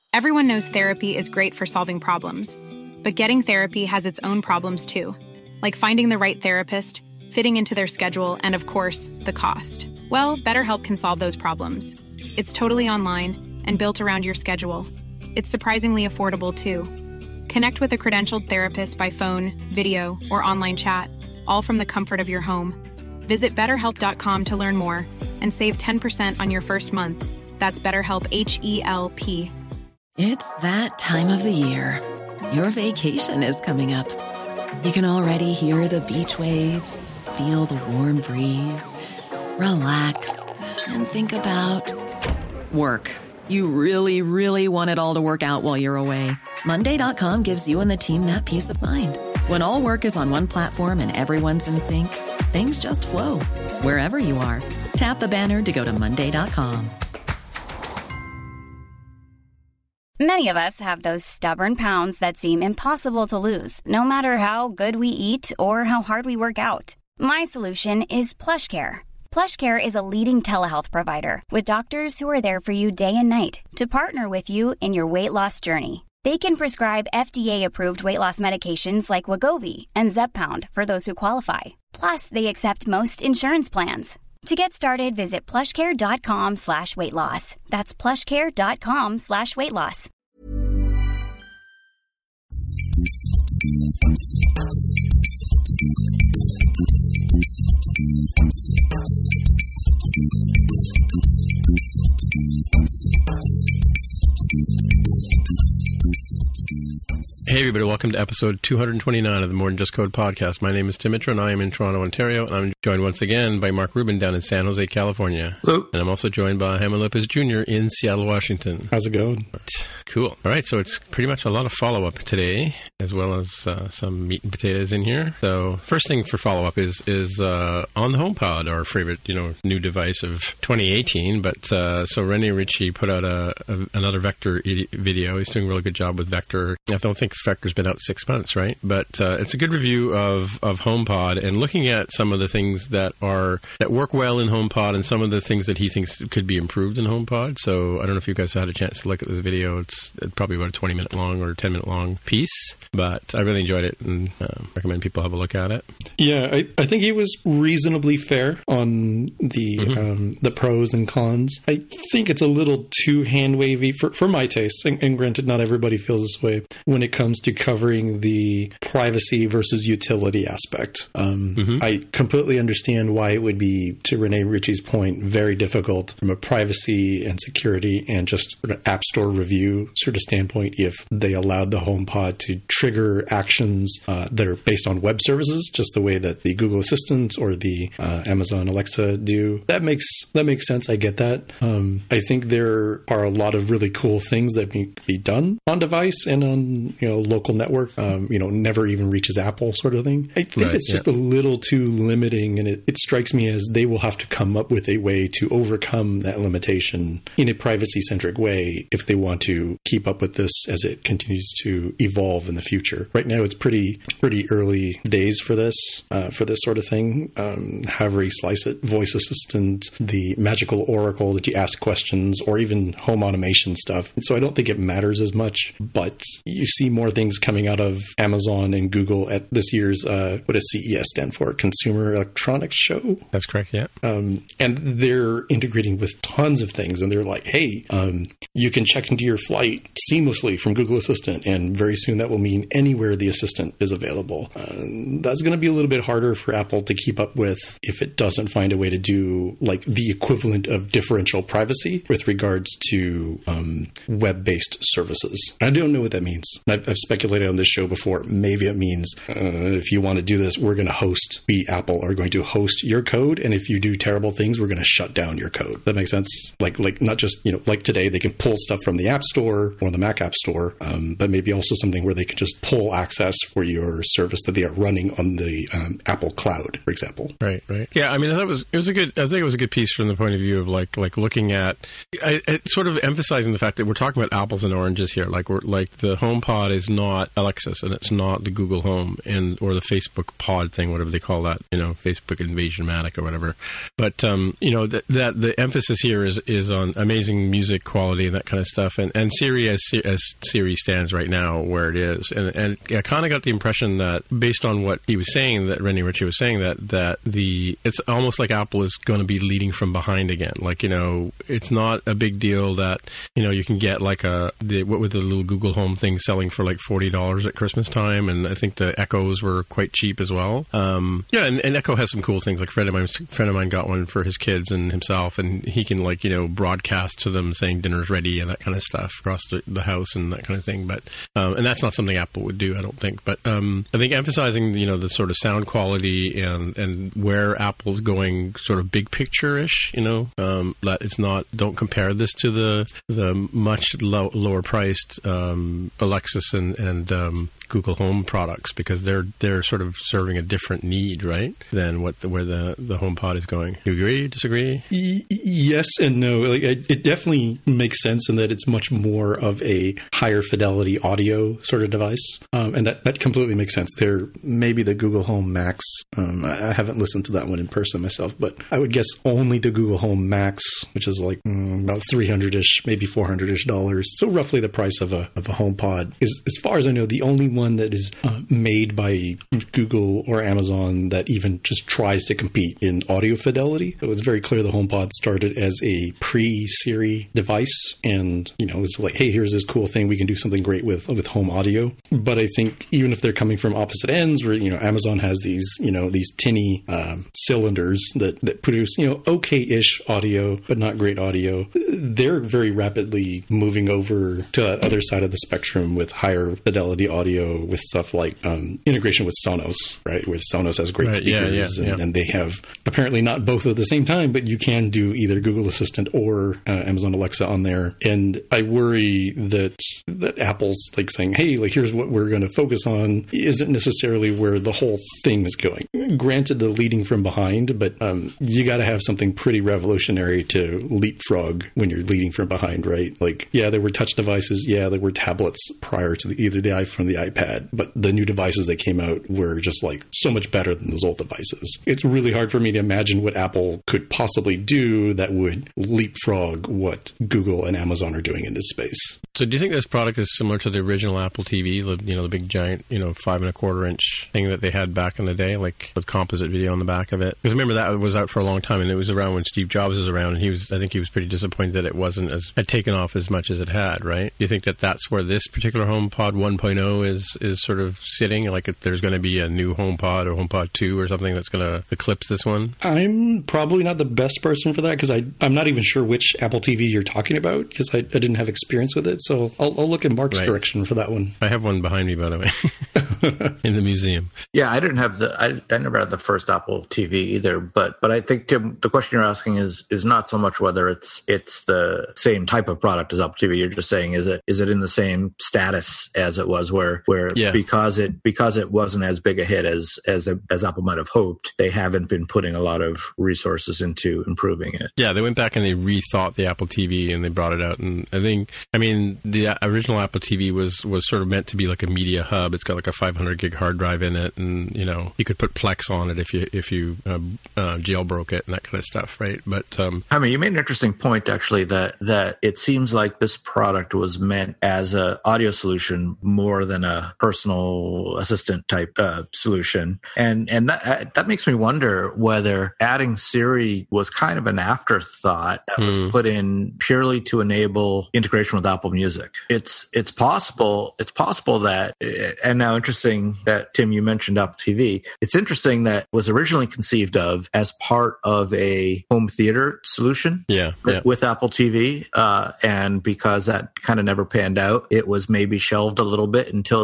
Everyone knows therapy is great for solving problems, but getting therapy has its own problems too, like finding the right therapist, fitting into their schedule, and of course, the cost. Well, BetterHelp can solve those problems. It's totally online and built around your schedule. It's surprisingly affordable too. Connect with a credentialed therapist by phone, video, or online chat, all from the comfort of your home. Visit BetterHelp.com to learn more and save 10% on your first month. That's BetterHelp, H-E-L-P. It's that time of the year. Your vacation is coming up. You can already hear the beach waves, feel the warm breeze, relax, and think about work. You really, really want it all to work out while you're away. Monday.com gives you and the team that peace of mind. When all work is on one platform and everyone's in sync, things just flow. Wherever you are, tap the banner to go to Monday.com. Many of us have those stubborn pounds that seem impossible to lose, no matter how good we eat or how hard we work out. My solution is PlushCare. PlushCare is a leading telehealth provider with doctors who are there for you day and night to partner with you in your weight loss journey. They can prescribe FDA-approved weight loss medications like Wegovy and Zepbound for those who qualify. Plus, they accept most insurance plans. To get started, visit plushcare.com/weightloss. That's plushcare.com/weightloss. Hey everybody, welcome to episode 229 of the More Than Just Code podcast. My name is Tim Mitra and I am in Toronto, Ontario, and I'm joined once again by Mark Rubin down in San Jose, California. Hello. And I'm also joined by Hammond Lopez Jr. in Seattle, Washington. How's it going? Cool. All right, so it's pretty much a lot of follow-up today, as well as some meat and potatoes in here. So first thing for follow-up is on the HomePod, our favorite, new device of 2018. But so Rene Ritchie put out another Vector video. He's doing a really good job with Vector. I don't think Vector's been out 6 months, right? But it's a good review of HomePod and looking at some of the things that work well in HomePod and some of the things that he thinks could be improved in HomePod. So I don't know if you guys had a chance to look at this video. It's probably about a 20-minute long or 10-minute long piece, but I really enjoyed it and recommend people have a look at it. Yeah, I think he was reasonably fair on the pros and cons. I think it's a little too hand-wavy for my taste, and granted, not everybody feels this way when it comes to covering the privacy versus utility aspect. I completely understand why it would be, to Rene Ritchie's point, very difficult from a privacy and security and just sort of App Store review sort of standpoint if they allowed the HomePod to trigger actions that are based on web services, just the way that the Google Assistant or the Amazon Alexa do. That makes sense. I get that. I think there are a lot of really cool things that can be done on device and on local network. Never even reaches Apple sort of thing. I think it's just a little too limiting, and it strikes me as they will have to come up with a way to overcome that limitation in a privacy-centric way if they want to keep up with this as it continues to evolve in the future. Right now, it's pretty early days for this sort of thing. However you slice it, voice assistant, the magical oracle that you ask questions, or even home automation stuff. And so I don't think it matters as much, but you see more things coming out of Amazon and Google at this year's, what does CES stand for? Consumer Electronics Show? That's correct, yeah. And they're integrating with tons of things, and they're like, hey, you can check into your flight seamlessly from Google Assistant, and very soon that will mean anywhere the Assistant is available. That's going to be a little bit harder for Apple to keep up with if it doesn't find a way to do like the equivalent of differential privacy with regards to web-based services. I don't know what that means. I've speculated on this show before. Maybe it means if you want to do this, we're going to host, we Apple are going to host your code, and if you do terrible things, we're going to shut down your code. That makes sense? Like not just, like today, they can pull stuff from the App Store or the Mac App Store, but maybe also something where they can just pull access for your service that they are running on the Apple Cloud, for example. Right. Yeah, I mean, I think it was a good piece from the point of view of like looking at, sort of emphasizing the fact that we're talking about apples and oranges here. Like the HomePod is not Alexis, and it's not the Google Home or the Facebook Pod thing, whatever they call that, Facebook Invasion-matic or whatever. But that the emphasis here is on amazing music quality and that kind of stuff. And Siri Siri as Siri stands right now, where it is, and I kind of got the impression that based on what he was saying, that Rennie Ritchie was saying, that it's almost like Apple is going to be leading from behind again. Like, it's not a big deal that you can get like what with the little Google Home thing selling for like $40 at Christmas time, and I think the Echoes were quite cheap as well. And Echo has some cool things. Like a friend of mine got one for his kids and himself, and he can broadcast to them saying dinner's ready and that kind of stuff across the house and that kind of thing. But and that's not something Apple would do, I don't think. But I think emphasizing the sort of sound quality and where Apple's going, sort of big picture-ish, that it's not. Don't compare this to the much lower priced Alexis and Google Home products, because they're sort of serving a different need, right, than where the HomePod is going. You agree? Disagree? Yes and no. It definitely makes sense in that it's much more of a higher fidelity audio sort of device, and that completely makes sense. There maybe the Google Home Max. I haven't listened to that one in person myself, but I would guess only the Google Home Max, which is like about $300-ish, maybe $400-ish. So roughly the price of a HomePod is, as far as I know, the only one that is made by Google or Amazon that even just tries to compete in audio fidelity. So it's very clear the HomePod started as a pre-Siri device, and it was like, hey, here's this cool thing we can do something great with home audio. But I think even if they're coming from opposite ends, where Amazon has these these tinny cylinders that produce okay-ish audio but not great audio, they're very rapidly moving over to the other side of the spectrum with higher fidelity audio, with stuff like integration with Sonos, right, where Sonos has great speakers, and they have apparently not both at the same time, but you can do either Google Assistant or Amazon Alexa on there. And I worry that Apple's like saying, hey, like here's what we're going to focus on, isn't necessarily where the whole thing is going. Granted, the leading from behind, but you got to have something pretty revolutionary to leapfrog when you're leading from behind, right? Like, yeah, there were touch devices, yeah, there were tablets prior to either the iPhone or the iPad, but the new devices that came out were just like so much better than those old devices. It's really hard for me to imagine what Apple could possibly do that would leapfrog what Google and Amazon are doing in this space. So do you think this product is similar to the original Apple TV, the big giant, 5.25 inch thing that they had back in the day, like with composite video on the back of it? Because remember that was out for a long time, and it was around when Steve Jobs was around, and I think he was pretty disappointed that it had taken off as much as it had, right? Do you think that that's where this particular HomePod 1.0 is sort of sitting? Like if there's going to be a new HomePod or HomePod 2 or something that's going to eclipse this one? I'm probably not the best person for that, because I'm not even sure which Apple TV you're talking about, because I didn't have experience with it. So I'll look in Mark's direction for that one. I have one behind me, by the way, in the museum. Yeah, I never had the first Apple TV either, but I think, Tim, the question you're asking is not so much whether it's the same type of product as Apple TV. You're just saying, is it in the same status as it was, where because it wasn't as big a hit as Apple might have hoped, they haven't been putting a lot of resources into improving it. Yeah, they went back and they rethought the Apple TV and they brought it out. And the original Apple TV was sort of meant to be like a media hub. It's got like a 500 gig hard drive in it, and you could put Plex on it if you jailbroke it and that kind of stuff, right? But you made an interesting point, actually, that it seems like this product was meant as an audio solution more than a personal assistant type solution, and that makes me wonder whether adding Siri was kind of an afterthought that was put in purely to enable integration with Apple Music. It's possible that, and now interesting that, Tim, you mentioned Apple TV. It's interesting that was originally conceived of as part of a home theater solution with Apple TV, and because that kind of never panned out, it was maybe shelved a little bit until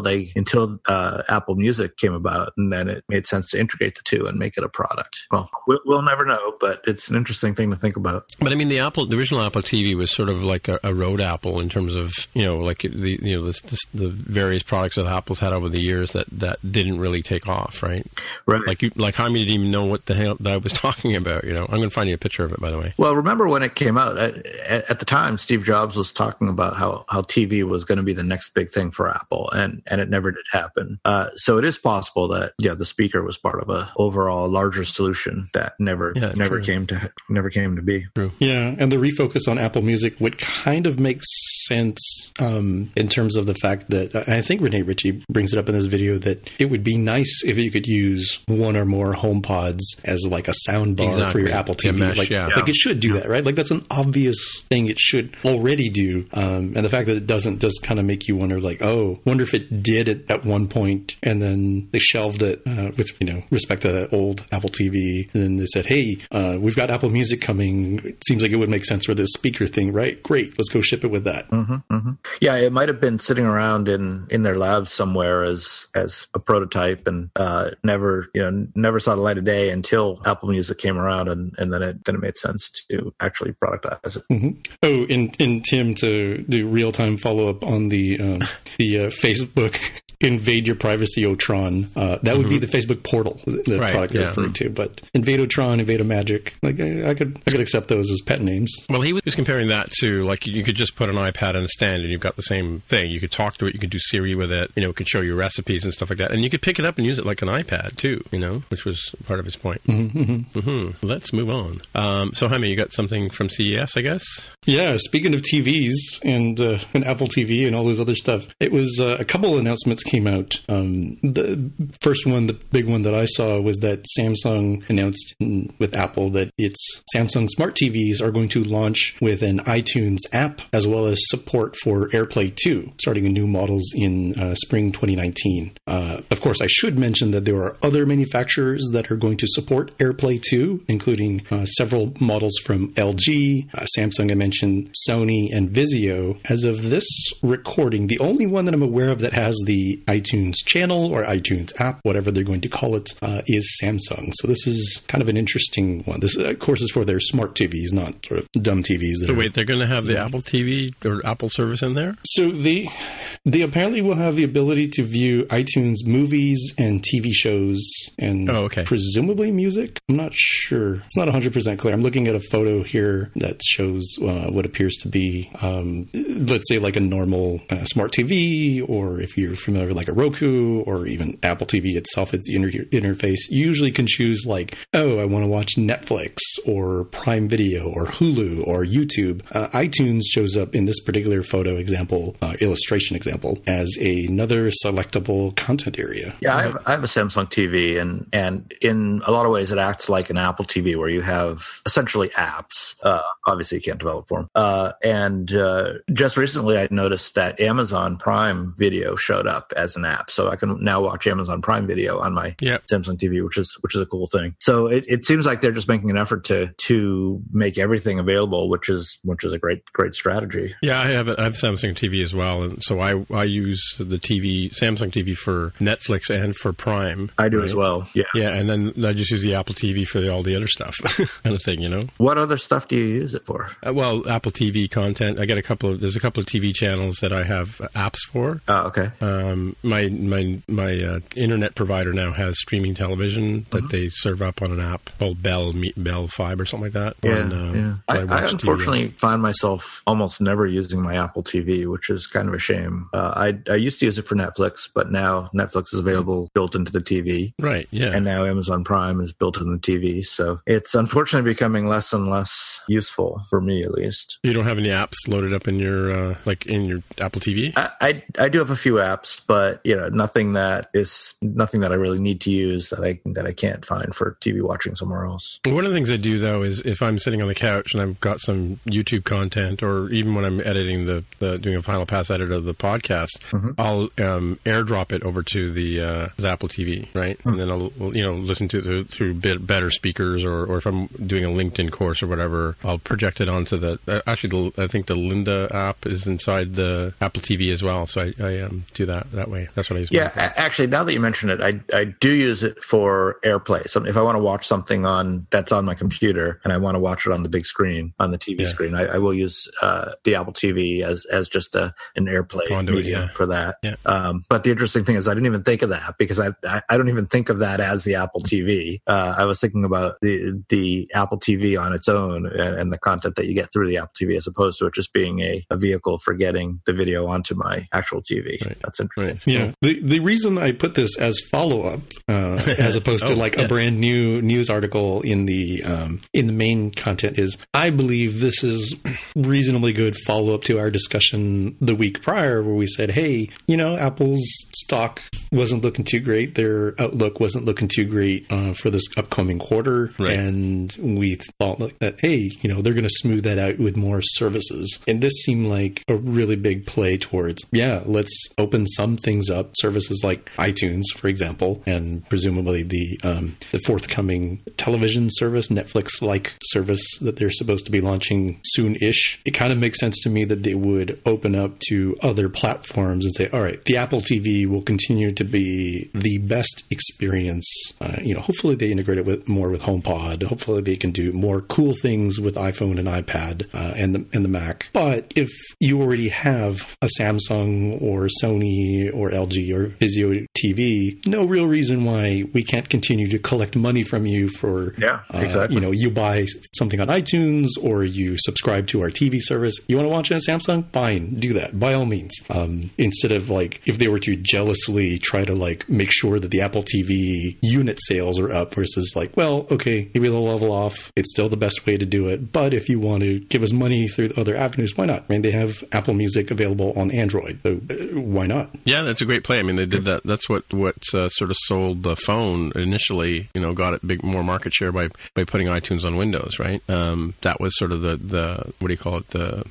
Apple Music came about, and then it made sense to integrate the two and make it a product. Well, we'll never know, but it's an interesting thing to think about. But the original Apple TV was sort of like a road Apple in terms of the various products that Apple's had over the years. service that didn't really take off, right? Right. Like Jaime didn't even know what the hell that I was talking about. I'm going to find you a picture of it, by the way. Well, remember when it came out? At the time, Steve Jobs was talking about how TV was going to be the next big thing for Apple, and it never did happen. So it is possible that the speaker was part of a overall larger solution that never came to be. True. Yeah, and the refocus on Apple Music would kind of make sense in terms of the fact that I think Rene Ritchie brings it up in this video that it would be nice if you could use one or more HomePods as like a sound bar for your Apple TV. Mesh, like it should do that, right? Like that's an obvious thing it should already do. And the fact that it doesn't does kind of make you wonder, like, oh, wonder if it did it at one point and then they shelved it with respect to that old Apple TV, and then they said, hey, we've got Apple Music coming. It seems like it would make sense for this speaker thing, right? Great, let's go ship it with that. Yeah, it might have been sitting around in their labs somewhere as a prototype, and never saw the light of day until Apple Music came around, and then it made sense to actually productize it. Oh, and Tim, to do real time follow up on the Facebook Invade Your Privacy Otron. That would be the Facebook portal, the product you're referring to. But Invade Otron, Invade Magic, like I could accept those as pet names. Well, he was comparing that to, like, you could just put an iPad on a stand and you've got the same thing. You could talk to it, you could do Siri with it, it could show you recipes and stuff like that. And you could pick it up and use it like an iPad too, which was part of his point. Let's move on. So, Jaime, you got something from CES, I guess? Yeah, speaking of TVs and Apple TV and all this other stuff, it was a couple of announcements came out. The first one, the big one that I saw, was that Samsung announced with Apple that its Samsung Smart TVs are going to launch with an iTunes app as well as support for AirPlay 2, starting in new models in spring 2019. Of course, I should mention that there are other manufacturers that are going to support AirPlay 2, including several models from LG, Samsung I mentioned, Sony, and Vizio. As of this recording, the only one that I'm aware of that has the iTunes channel or iTunes app, whatever they're going to call it, is Samsung. So this is kind of an interesting one. This, of course, is for their smart TVs, not sort of dumb TVs. So wait, they're going to have the Apple TV or Apple service in there? So they apparently will have the ability to view iTunes movies and TV shows and presumably music. I'm not sure. It's not 100% clear. I'm looking at a photo here that shows what appears to be, let's say, like a normal smart TV, or if you're familiar with like a Roku or even Apple TV itself, its interface. You usually can choose like, oh, I want to watch Netflix or Prime Video or Hulu or YouTube. iTunes shows up in this particular photo example, illustration example, as another selectable content area. Yeah, I have a Samsung TV, and in a lot of ways it acts like an Apple TV where you have essentially apps. Obviously, you can't develop for them. And just recently, I noticed that Amazon Prime Video showed up as an app, so I can now watch Amazon Prime Video on my Samsung TV, which is a cool thing. So it seems like they're just making an effort to make everything available, which is a great strategy. Yeah, I have Samsung TV as well, and so I use the Samsung TV for Netflix and for Prime. I do as well. Yeah, and then I just use the Apple TV for all the other stuff, kind of thing. What other stuff do you use it for? Well, Apple TV content. There's a couple of TV channels that I have apps for. Oh, okay. My internet provider now has streaming television that they serve up on an app called Bell Fibe or something like that. Yeah. I unfortunately find myself almost never using my Apple TV, which is kind of a shame. I used to use it for Netflix, but now Netflix is available built into the TV. Right, yeah. And now Amazon Prime is built in the TV. So it's unfortunately becoming less and less useful for me, at least. You don't have any apps loaded up in your Apple TV? I do have a few apps, but nothing that I really need to use that I can't find for TV watching somewhere else. One of the things I do though is if I'm sitting on the couch and I've got some YouTube content, or even when I'm editing doing a final pass edit of the podcast, I'll airdrop it over to the Apple TV, right? And then I'll listen to it through better speakers, or if I'm doing a LinkedIn course or whatever, I'll project it onto I think the Lynda app is inside the Apple TV as well, so I do that way. That's what I use. Yeah, actually, now that you mention it, I do use it for AirPlay. So if I want to watch something that's on my computer and I want to watch it on the big screen, on the TV screen, I will use the Apple TV as just an AirPlay medium for that. Yeah. But the interesting thing is I didn't even think of that because I don't even think of that as the Apple TV. I was thinking about the Apple TV on its own and the content that you get through the Apple TV as opposed to it just being a vehicle for getting the video onto my actual TV. Right. That's interesting. Right. Yeah. The reason I put this as follow-up as opposed to a brand new news article in the main content is I believe this is reasonably good follow-up to our discussion the week prior where we said, hey, Apple's stock wasn't looking too great. Their outlook wasn't looking too great for this upcoming quarter. Right. And we thought that, hey, they're going to smooth that out with more services. And this seemed like a really big play towards, let's open some things up, services like iTunes, for example, and presumably the forthcoming television service, Netflix-like service that they're supposed to be launching soon-ish. It kind of makes sense to me that they would open up to other platforms and say, all right, the Apple TV will continue to be the best experience. Hopefully they integrate it more with HomePod. Hopefully they can do more cool things with iPhone and iPad and the Mac. But if you already have a Samsung or Sony or LG or Vizio TV, no real reason why we can't continue to collect money from you for, exactly. You buy something on iTunes or you subscribe to our TV service. You want to watch it on Samsung? Fine, do that by all means. Instead of if they were to jealously try to make sure that the Apple TV unit sales are up versus okay, maybe they'll level off. It's still the best way to do it. But if you want to give us money through other avenues, why not? I mean, they have Apple Music available on Android, so why not? Yeah, that's a great play. I mean, they did that. That's what sort of sold the phone initially. Got it more market share by putting iTunes on Windows, right? That was sort of the what do you call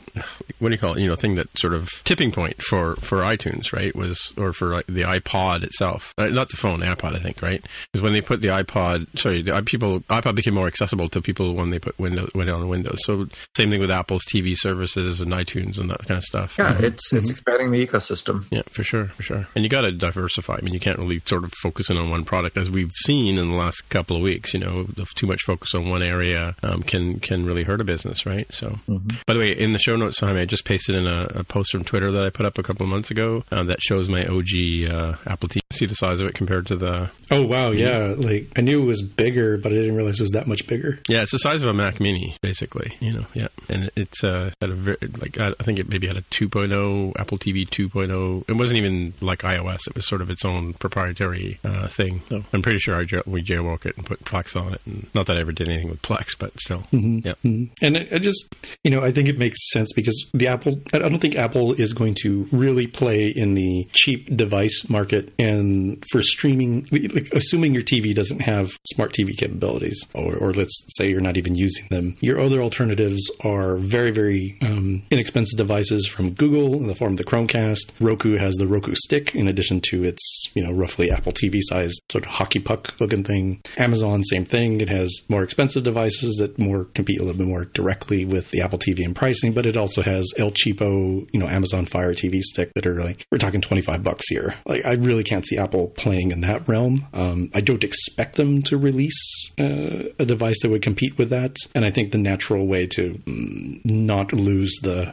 it? Thing that sort of tipping point for iTunes, right? Or for the iPod itself, not the phone, iPod, I think, right? Because when they put the iPod became more accessible to people when they went on Windows. So same thing with Apple's TV services and iTunes and that kind of stuff. Yeah, it's expanding the ecosystem. Yeah, for sure. And you got to diversify. I mean, you can't really sort of focus in on one product, as we've seen in the last couple of weeks. Too much focus on one area can really hurt a business, right? So, by the way, in the show notes, I just pasted in a post from Twitter that I put up a couple of months ago that shows my OG Apple TV. See the size of it compared to the... Oh, wow, yeah. I knew it was bigger, but I didn't realize it was that much bigger. Yeah, it's the size of a Mac Mini, basically, yeah. And it's had a I think it maybe had a 2.0, Apple TV 2.0. It wasn't even like iOS. It was sort of its own proprietary thing. So I'm pretty sure we jailbroke it and put Plex on it. And not that I ever did anything with Plex, but still. Yeah. And I just, I think it makes sense because I don't think Apple is going to really play in the cheap device market. And for streaming, assuming your TV doesn't have smart TV capabilities, or let's say you're not even using them, your other alternatives are very, very inexpensive devices from Google in the form of the Chromecast. Roku has the Roku Stick in addition to its, roughly Apple TV sized sort of hockey puck looking thing. Amazon, same thing. It has more expensive devices that compete a little bit more directly with the Apple TV in pricing, but it also has El Cheapo, Amazon Fire TV Stick that are we're talking $25 here. I really can't see Apple playing in that realm. I don't expect them to release a device that would compete with that. And I think the natural way to not lose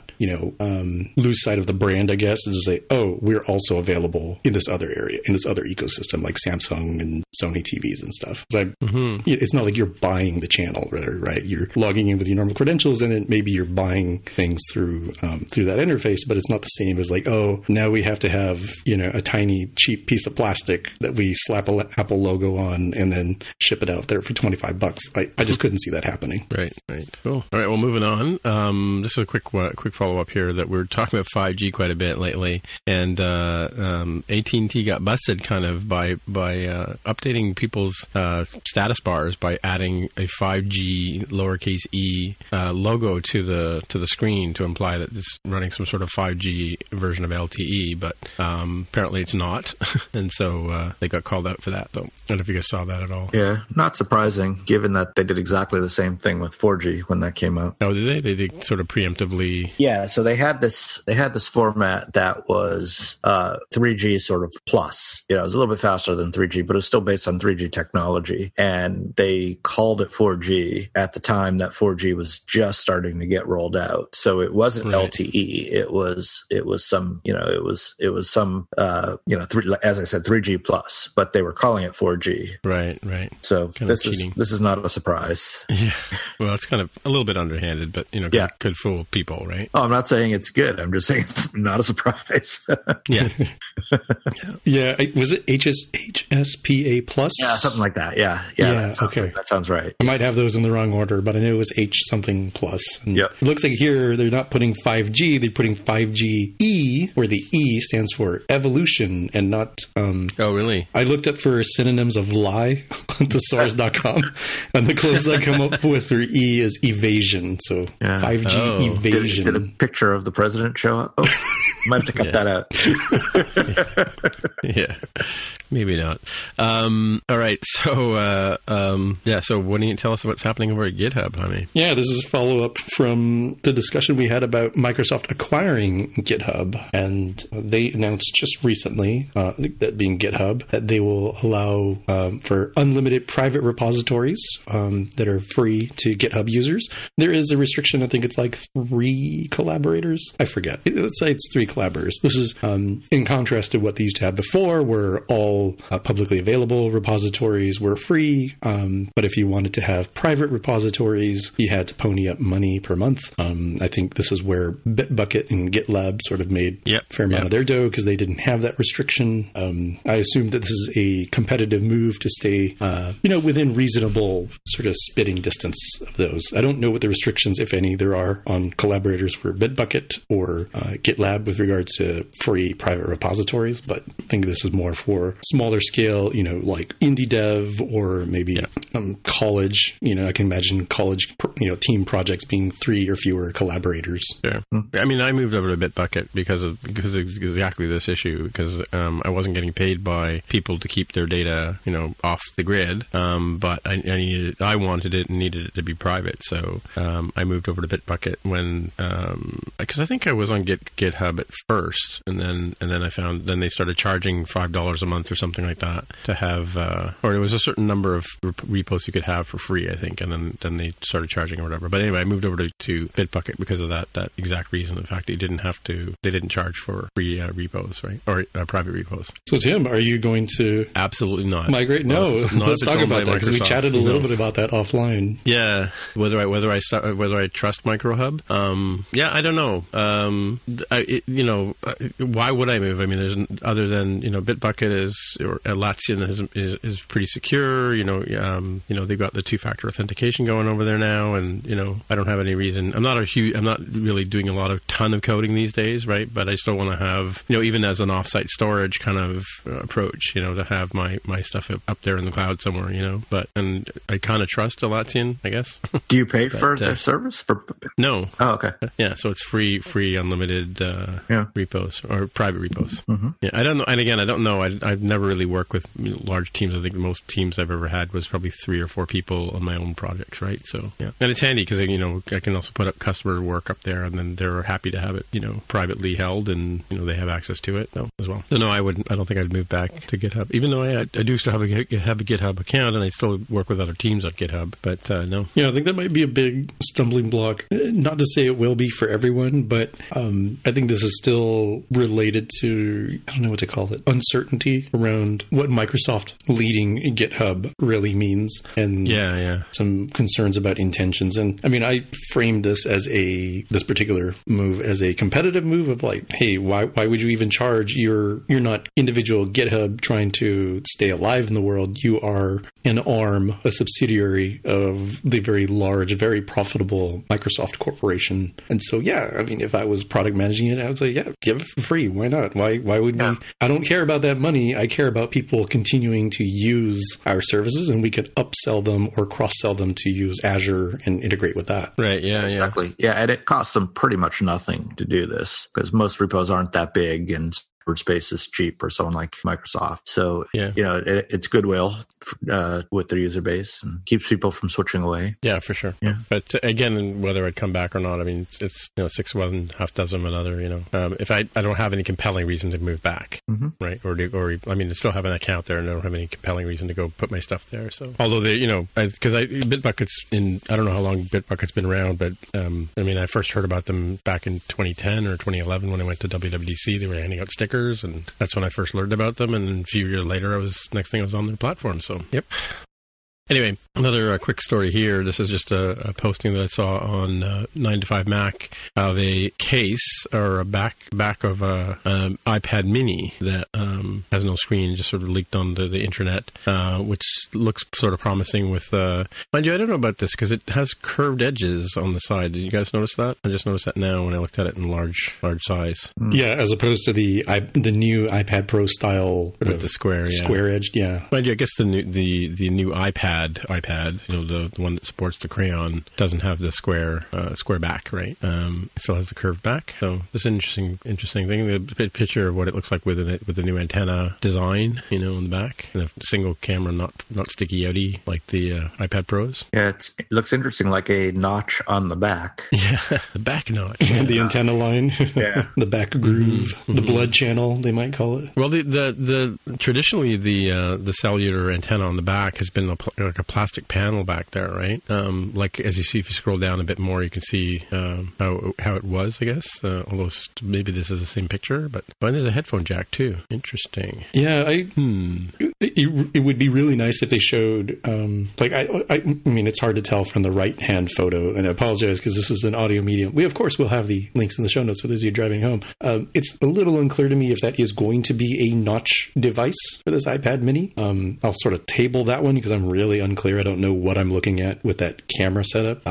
lose sight of the brand, I guess, is to say, oh, we're also available in this other area, in this other ecosystem, like Samsung and Sony TVs and stuff. It's not like you're buying the channel, right? You're logging in with your normal credentials, and maybe you're buying things through that interface, but it's not the same as now we have to have a tiny cheap piece of plastic that we slap a Apple logo on and then ship it out there for $25. I just couldn't see that happening. Right. Cool. All right. Well, moving on. This is a quick follow up here that we're talking about 5G quite a bit lately, and AT&T got busted kind of by updating people's status bars by adding a 5G lowercase e logo to the screen to imply that it's running some sort of 5G version of LTE, but apparently it's not, and so they got called out for that. Though I don't know if you guys saw that at all. Yeah, not surprising, given that they did exactly the same thing with 4G when that came out. Oh, did they? They did sort of preemptively. Yeah, so they had this format that was 3G sort of plus. It was a little bit faster than 3G, but it was still basically based on 3G technology, and they called it 4G at the time that 4G was just starting to get rolled out. So it wasn't LTE. It was some, it was some, as I said, 3G plus, but they were calling it 4G. Right. So this is not a surprise. Yeah. Well, it's kind of a little bit underhanded, but could fool people, right? Oh, I'm not saying it's good. I'm just saying it's not a surprise. Yeah. Yeah. Was it HSPA plus? Yeah, something like that. Yeah. That sounds right. I might have those in the wrong order, but I know it was H something plus. Yep. It looks like here they're not putting 5G, they're putting 5G-E, where the E stands for evolution and not... oh, really? I looked up for synonyms of lie on thesaurus.com, and the closest I come up with for E is evasion. So 5G evasion. Did a picture of the president show up? Oh, might have to cut that out. Yeah, maybe not. All right. So, so why don't you tell us what's happening over at GitHub, honey? Yeah, this is a follow-up from the discussion we had about Microsoft acquiring GitHub. And they announced just recently, that being GitHub, that they will allow for unlimited private repositories that are free to GitHub users. There is a restriction. I think it's like 3 collaborators. I forget. Let's say it's 3 collaborators. This is in contrast to what they used to have before, where all publicly available repositories were free. But if you wanted to have private repositories, you had to pony up money per month. I think this is where Bitbucket and GitLab sort of made a fair amount of their dough because they didn't have that restriction. I assume that this is a competitive move to stay, within reasonable sort of spitting distance of those. I don't know what the restrictions, if any, there are on collaborators for Bitbucket or GitLab with regards to free private repositories, but I think this is more for smaller scale, like indie dev or maybe college. I can imagine college, team projects being 3 or fewer collaborators. Yeah. I mean, I moved over to Bitbucket because of exactly this issue, because I wasn't getting paid by people to keep their data, off the grid. But I wanted it and needed it to be private. So I moved over to Bitbucket because I think I was on GitHub at first, and then I found they started charging $5 a month or something like that to have, or it was a certain number of repos you could have for free, I think, and then they started charging or whatever. But anyway, I moved over to Bitbucket because of that exact reason. In fact, they didn't charge for free repos, right, or private repos. So Tim, are you going to absolutely not migrate? No, let's talk about that because we chatted a little bit about that offline. Yeah, whether I trust MicroHub. I don't know. Why would I move? I mean, there's other than Bitbucket or Atlassian is pretty secure. They've got the 2-factor authentication going over there now, and I don't have any reason. I'm not really doing a ton of coding these days, right? But I still want to have even as an offsite storage kind of approach, to have my stuff up there in the cloud somewhere, and I kind of trust Atlassian, I guess. Do you pay for their service? No. Oh, okay. Yeah, so it's free unlimited repos or private repos. Mm-hmm. Yeah, I don't know. And again, I don't know. I've never really worked with large teams. I think the most teams I've ever had was probably 3 or 4 people on my own projects, right? So, yeah. And it's handy because, I can also put up customer work up there, and then they're happy to have it, privately held, and, they have access to it as well. So, no, I don't think I'd move back to GitHub, even though I do still have a GitHub account, and I still work with other teams on GitHub, but no. Yeah, I think that might be a big stumbling block. Not to say it will be for everyone, but I think this is still related to, I don't know what to call it, uncertainty around what Microsoft leading GitHub really means, and some concerns about intentions. And I mean, I framed this this particular move as a competitive move of like, hey, why would you even charge? You're not individual GitHub trying to stay alive in the world. You are an arm, a subsidiary of the very large, very profitable Microsoft corporation. And so, I mean, if I was product managing it, I would say, give it for free. Why not? Why would we? I don't care about that money. I care about people continuing to use our services, and we could upsell them or cross-sell them to use Azure and integrate with that. Right. Yeah. Exactly. Yeah. And it costs them pretty much nothing to do this because most repos aren't that big. And Workspace is cheap for someone like Microsoft. So, Yeah. It's goodwill with their user base and keeps people from switching away. Yeah, for sure. Yeah. But again, whether I'd come back or not, I mean, it's 6 of one, half dozen of another. If I don't have any compelling reason to move back, right? Or I still have an account there, and I don't have any compelling reason to go put my stuff there. So, although because Bitbucket's I don't know how long Bitbucket's been around, but I first heard about them back in 2010 or 2011 when I went to WWDC. They were handing out stickers, and that's when I first learned about them. And then a few years later, next thing I was on their platform. So, yep. Anyway, another quick story here. This is just a posting that I saw on 9to5Mac of a case or a back of a iPad Mini that has no screen, just sort of leaked onto the internet, which looks sort of promising. With mind you, I don't know about this because it has curved edges on the side. Did you guys notice that? I just noticed that now when I looked at it in large size. Yeah, as opposed to the new iPad Pro style with the square edged. Yeah, mind you, I guess the new iPad, the one that supports the Crayon, doesn't have the square back, right? It still has the curved back. So this is an interesting thing. The picture of what it looks like with the new antenna design, on the back, and a single camera, not sticky outy like the iPad Pros. Yeah, it looks interesting, like a notch on the back. Yeah, the back notch. And the antenna line. Yeah, the back groove, the blood channel, they might call it. Well, the traditionally the cellular antenna on the back has been like a plastic panel back there, right? Like as you see, if you scroll down a bit more, you can see how it was, I guess. Although maybe this is the same picture, but there's a headphone jack too. Interesting. Yeah, it would be really nice if they showed, it's hard to tell from the right-hand photo, and I apologize because this is an audio medium. We, of course, will have the links in the show notes for those of you driving home. It's a little unclear to me if that is going to be a notch device for this iPad Mini. I'll sort of table that one because I'm really unclear. I don't know what I'm looking at with that camera setup.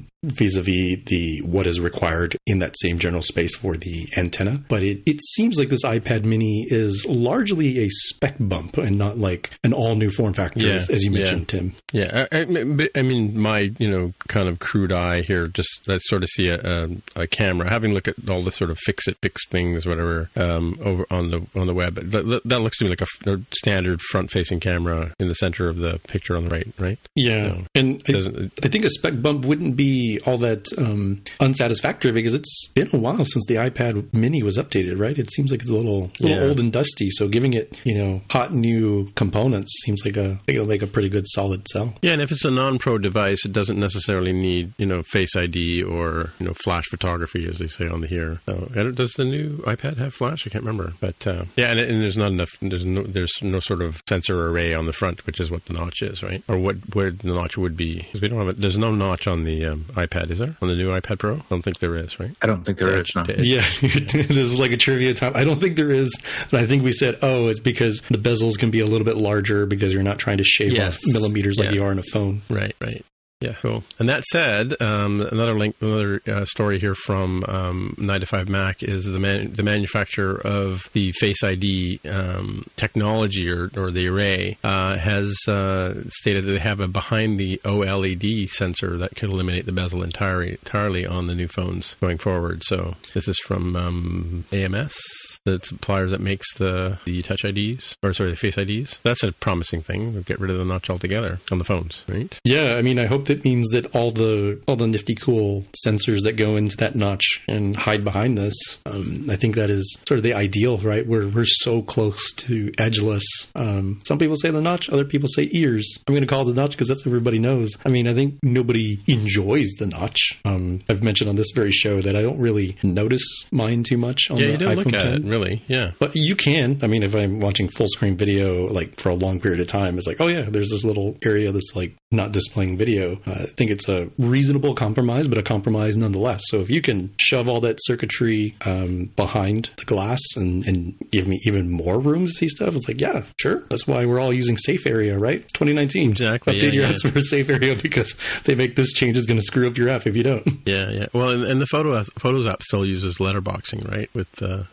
Vis-a-vis what is required in that same general space for the antenna. But it seems like this iPad Mini is largely a spec bump and not like an all-new form factor, as you mentioned, Tim. Yeah, I mean, my, kind of crude eye here, just I sort of see a camera, having looked at all the sort of fix things, whatever, over on the web. That looks to me like a standard front-facing camera in the center of the picture on the right? Yeah, and I think a spec bump wouldn't be all that unsatisfactory because it's been a while since the iPad Mini was updated, right? It seems like it's a little old and dusty. So giving it, hot new components seems like it'll make a pretty good solid sell. Yeah, and if it's a non-pro device, it doesn't necessarily need, Face ID or, flash photography, as they say on the here. So, does the new iPad have flash? I can't remember. But and there's not enough. There's no sort of sensor array on the front, which is what the notch is, right? Or where the notch would be, because we don't have it. There's no notch on the iPad, is there? On the new iPad Pro? I don't think there is, right? I don't think there is, no. Yeah, this is like a trivia time. I don't think there is, but I think we said, it's because the bezels can be a little bit larger because you're not trying to shave off millimeters like you are in a phone. Right. Yeah, cool. And that said, another story here from 9to5Mac is the manufacturer of the Face ID technology or the array has stated that they have a behind the OLED sensor that could eliminate the bezel entirely on the new phones going forward. So this is from AMS, the supplier that makes the Touch IDs, the Face IDs. That's a promising thing. We'll get rid of the notch altogether on the phones, right? Yeah, I mean, I hope that means that all the nifty cool sensors that go into that notch and hide behind this, I think that is sort of the ideal, right? We're so close to edgeless. Some people say the notch, other people say ears. I'm going to call it the notch because that's what everybody knows. I mean, I think nobody enjoys the notch. I've mentioned on this very show that I don't really notice mine too much on the iPhone 10. Yeah, you don't look at it, really. Yeah. But you can. I mean, if I'm watching full screen video like for a long period of time, it's like, oh yeah, there's this little area that's like not displaying video. I think it's a reasonable compromise, but a compromise nonetheless. So if you can shove all that circuitry behind the glass and give me even more room to see stuff, it's like, yeah, sure. That's why we're all using Safe Area, right? 2019. Exactly. Update your apps for a Safe Area because they make this change is going to screw up your app if you don't. Yeah. Well, and the Photos app still uses letterboxing, right? With it never goes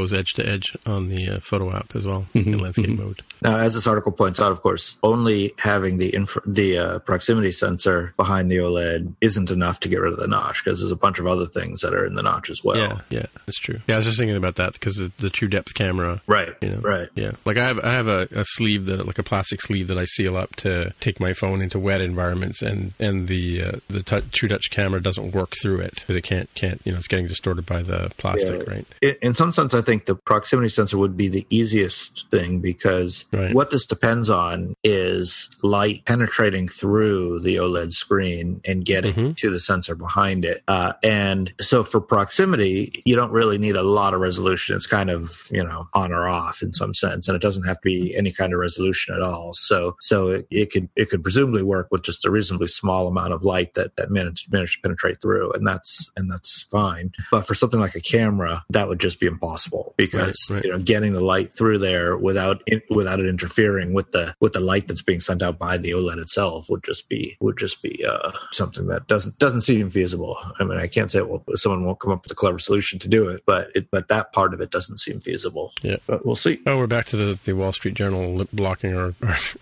goes edge to edge on the photo app as well in landscape mode. Now, as this article points out, of course, only having the proximity sensor behind the OLED isn't enough to get rid of the notch, because there's a bunch of other things that are in the notch as well. Yeah, that's true. Yeah, I was just thinking about that because the true depth camera. Right. Right. Yeah. Like I have a sleeve like a plastic sleeve that I seal up to take my phone into wet environments, and the True Touch camera doesn't work through it because it can't it's getting distorted by the plastic, right? In some sense, I think the proximity sensor would be the easiest thing, because what this depends on is light penetrating through the OLED screen and getting to the sensor behind it. And so for proximity, you don't really need a lot of resolution. It's kind of, on or off in some sense, and it doesn't have to be any kind of resolution at all. So it could presumably work with just a reasonably small amount of light that managed to penetrate through, and that's fine. But for something like a camera, that would just be impossible, because getting the light through there without it interfering with the light that's being sent out by the OLED itself would just be something that doesn't seem feasible. I mean, I can't say someone won't come up with a clever solution to do it, but that part of it doesn't seem feasible. Yeah, but we'll see. Oh, we're back to the Wall Street Journal blocking our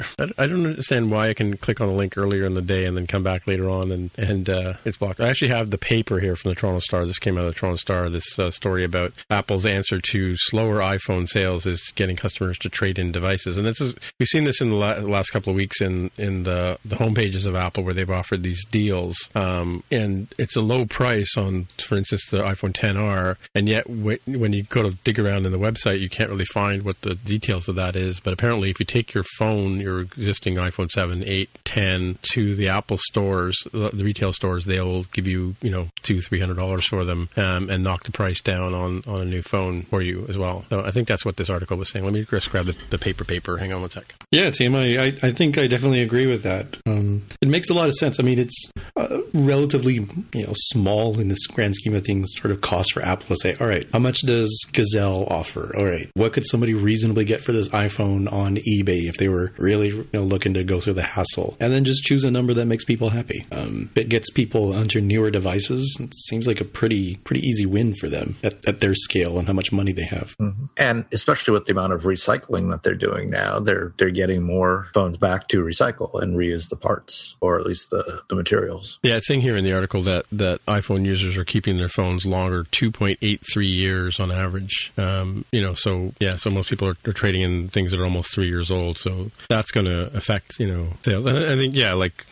I don't understand why I can click on a link earlier in the day and then come back later on and it's blocked. I actually have the paper here from the Toronto Star. This came out of the Toronto Star. This story about Apple's answer to slower iPhone sales is getting customers to trade in devices, and we've seen this in the last couple of weeks in the home pages of Apple, where they've offered these deals, and it's a low price on, for instance, the iPhone XR, and yet when you go to dig around in the website, you can't really find what the details of that is. But apparently, if you take your phone, your existing iPhone 7, 8, 10 to the Apple stores, the retail stores, they'll give you $200-$300 for them, and knock the price down on a new phone for you as well. So I think that's what this article was saying. Let me just grab the paper. Hang on one sec. Yeah, Tim, I think I definitely agree with that. It makes a lot of sense. I mean, it's relatively small in this grand scheme of things, sort of cost for Apple to say, all right, how much does Gazelle offer? All right, what could somebody reasonably get for this iPhone on eBay if they were really looking to go through the hassle? And then just choose a number that makes people happy. It gets people onto newer devices. It seems like a pretty easy win for them at their scale and how much money they have. Mm-hmm. And especially with the amount of recycling that they're doing now, they're getting more phones back to recycle and reuse the parts, or at least the materials. Yeah, it's saying here in the article that iPhone users are keeping their phones longer, 2.83 years on average. So most people are trading in things that are almost 3 years old. So that's going to affect sales. And I think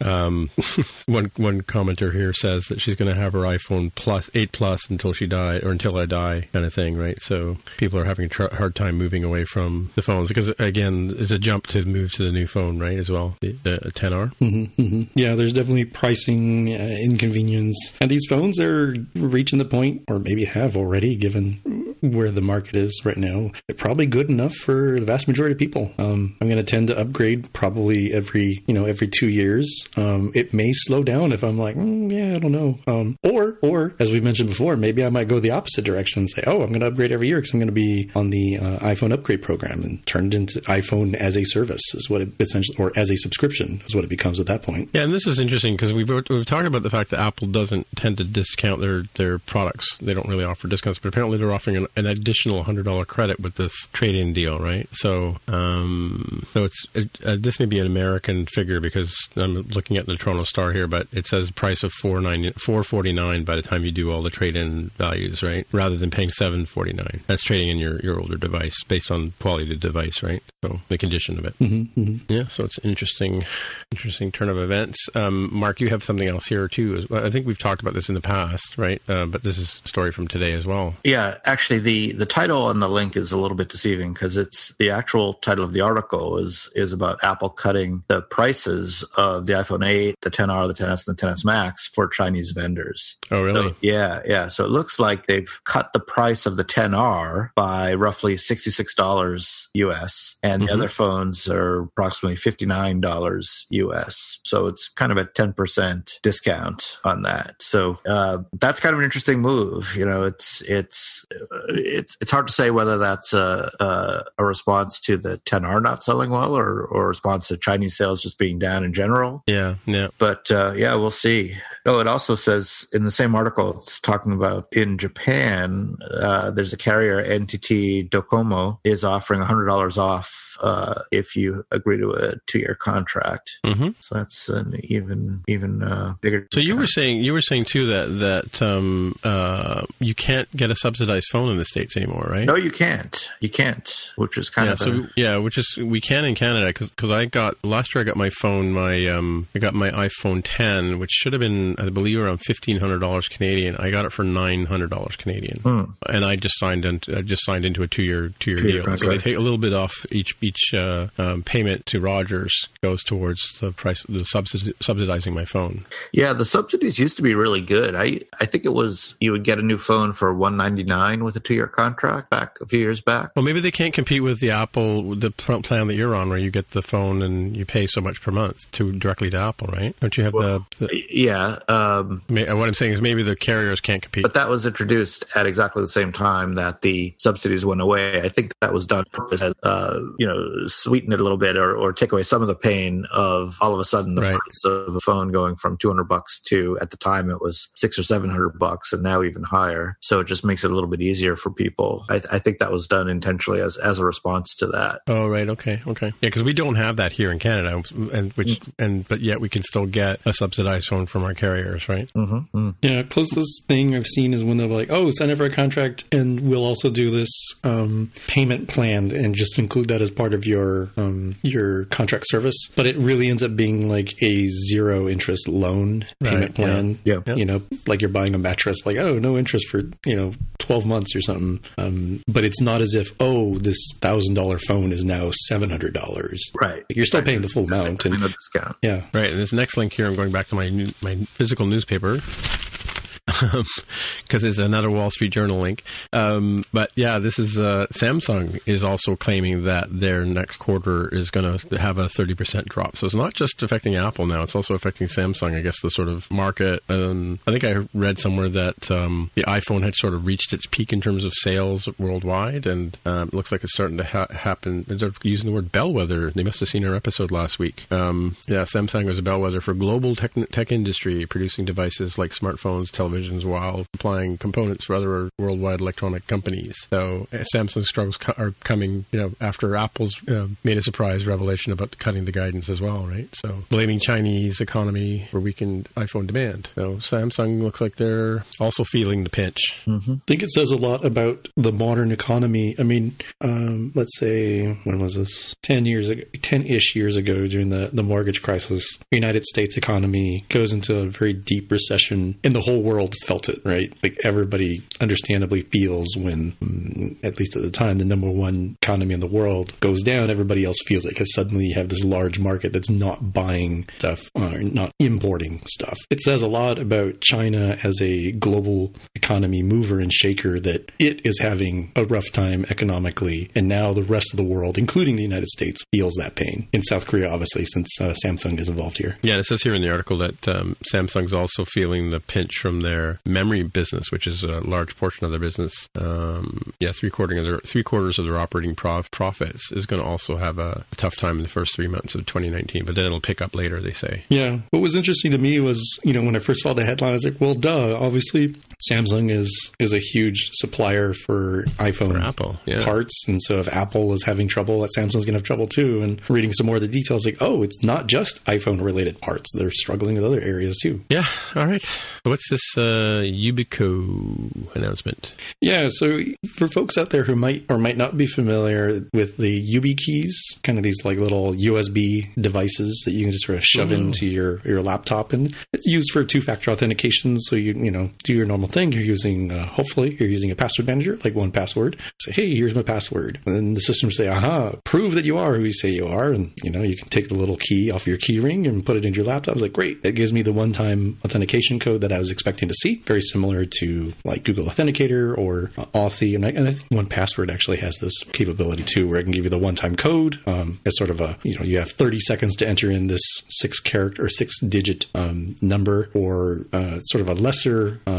one commenter here says that she's going to have her iPhone 8 Plus until she dies, or until I die, kind of thing, right? So people are having a hard time moving away from the phones, because again, it's a jump to move to the new phone, right? As well, the XR. Mm-hmm, mm-hmm. Yeah, there's definitely pricing inconvenience, and these phones are reaching the point, or maybe have already, given where the market is right now. They're probably good enough for the vast majority of people. I'm going to tend to upgrade probably every 2 years. It may slow down if I'm like, I don't know. Or as we've mentioned before, maybe I might go the opposite direction and say, I'm going to upgrade every year because I'm going to be on the iPhone upgrade program, and turn it into iPhone as a service is what it essentially, or as a subscription is what it becomes at that point. Yeah, and this is interesting because we've talked about the fact that Apple doesn't tend to discount their products. They don't really offer discounts, but apparently they're offering an additional $100 credit with this trade-in deal, right? So it's this may be an American figure because I'm looking at the Toronto Star here, but it says price of $449 by the time you do all the trade-in values, right? Rather than paying $749. That's trading in your older device based on quality of the device, right? So the condition of it. Mm-hmm, mm-hmm. Yeah, so it's an interesting turn of events. Mark, you have something else here too. I think we've talked about this in the past, right? But this is a story from today as well. Yeah, actually, the title on the link is a little bit deceiving because it's the actual title of the article is about Apple cutting the prices of the iPhone 8, the XR, the XS, and the XS Max for Chinese vendors. Oh, really? So, yeah. So it looks like they've cut the price of the XR by roughly $66 US, and the other phones are approximately $59 US. So it's kind of a 10% discount on that. So that's kind of an interesting move. It's hard to say whether that's a response to the XR not selling well, or a response to Chinese sales just being down in general. Yeah. But we'll see. No, it also says in the same article, it's talking about in Japan, there's a carrier, NTT Docomo, is offering $100 off if you agree to a 2-year contract. Mm-hmm. So that's an even bigger. So you were saying too that you can't get a subsidized phone in the States anymore, right? No, you can't. You can't, which is kind of we can in Canada because I got last year I got my phone I got my iPhone 10, which should have been I believe around $1,500 Canadian. I got it for $900 Canadian, and I just signed into a 2-year deal. Contract. So they take a little bit off each payment to Rogers goes towards the price, the subsidizing my phone. Yeah, the subsidies used to be really good. I think it was you would get a new phone for $199 with a 2-year contract back a few years back. Well, maybe they can't compete with the Apple, the plan that you're on, where you get the phone and you pay so much per month directly to Apple, right? Don't you have Yeah. What I'm saying is maybe the carriers can't compete. But that was introduced at exactly the same time that the subsidies went away. I think that was done to sweeten it a little bit or take away some of the pain of all of a sudden the price of a phone going from $200 to, at the time it was $600 or $700 and now even higher. So it just makes it a little bit easier for people. I think that was done intentionally as a response to that. Oh, right. Okay. Yeah, because we don't have that here in Canada, but yet we can still get a subsidized phone from our carriers, right? Mm-hmm. Yeah, closest thing I've seen is when they're like, oh, sign up for a contract and we'll also do this payment plan and just include that as part of your contract service. But it really ends up being like a 0 interest loan payment plan. Yeah. Like you're buying a mattress, like, oh, no interest for 12 months or something. But it's not as if, oh, this $1,000 phone is now $700. Right. You're still paying the full amount. And a discount. Yeah. Right. And this next link here, I'm going back to my physical newspaper. Because it's another Wall Street Journal link. But yeah, this is Samsung is also claiming that their next quarter is going to have a 30% drop. So it's not just affecting Apple now; it's also affecting Samsung. I guess the sort of market. I think I read somewhere that the iPhone had sort of reached its peak in terms of sales worldwide, and it looks like it's starting to happen. They're using the word bellwether. They must have seen our episode last week. Samsung was a bellwether for global tech industry, producing devices like smartphones, televisions, while supplying components for other worldwide electronic companies. So Samsung's struggles are coming, after Apple's made a surprise revelation about cutting the guidance as well, right? So blaming Chinese economy for weakened iPhone demand. So Samsung looks like they're also feeling the pinch. Mm-hmm. I think it says a lot about the modern economy. I mean, let's say, when was this? 10-ish years ago during the mortgage crisis, the United States economy goes into a very deep recession and the whole world felt it, right? Like everybody understandably feels when, at least at the time, the number one economy in the world goes down, everybody else feels it because suddenly you have this large market that's not buying stuff or not importing stuff. It says a lot about China as a global economy mover and shaker, that it is having a rough time economically, and now the rest of the world, including the United States, feels that pain. In South Korea, obviously, since Samsung is involved here. Yeah, it says here in the article that Samsung's also feeling the pinch from their memory business, which is a large portion of their business. Three quarters of their operating profits is going to also have a tough time in the first 3 months of 2019, but then it'll pick up later, they say. Yeah. What was interesting to me was, when I first saw the headline, I was like, well, duh, obviously Samsung is a huge supplier for iPhone Apple, parts. And so if Apple is having trouble, Samsung's going to have trouble too. And reading some more of the details, like, oh, it's not just iPhone related parts. They're struggling with other areas too. Yeah. All right. What's this Yubico announcement? Yeah. So for folks out there who might or might not be familiar with the YubiKeys, kind of these like little USB devices that you can just sort of shove into your laptop, and it's used for two-factor authentication. So you do your normal thing. You're using hopefully you're using a password manager like 1Password. Say, hey, here's my password, and then the system will say, aha, prove that you are who you say you are, and you can take the little key off your key ring and put it into your laptop. I was like, great, it gives me the one-time authentication code that I was expecting to see. Very similar to like Google Authenticator or Authy, and I think 1Password actually has this capability too, where it can give you the one-time code as sort of a you have 30 seconds to enter in this 6-digit number, or sort of a lesser or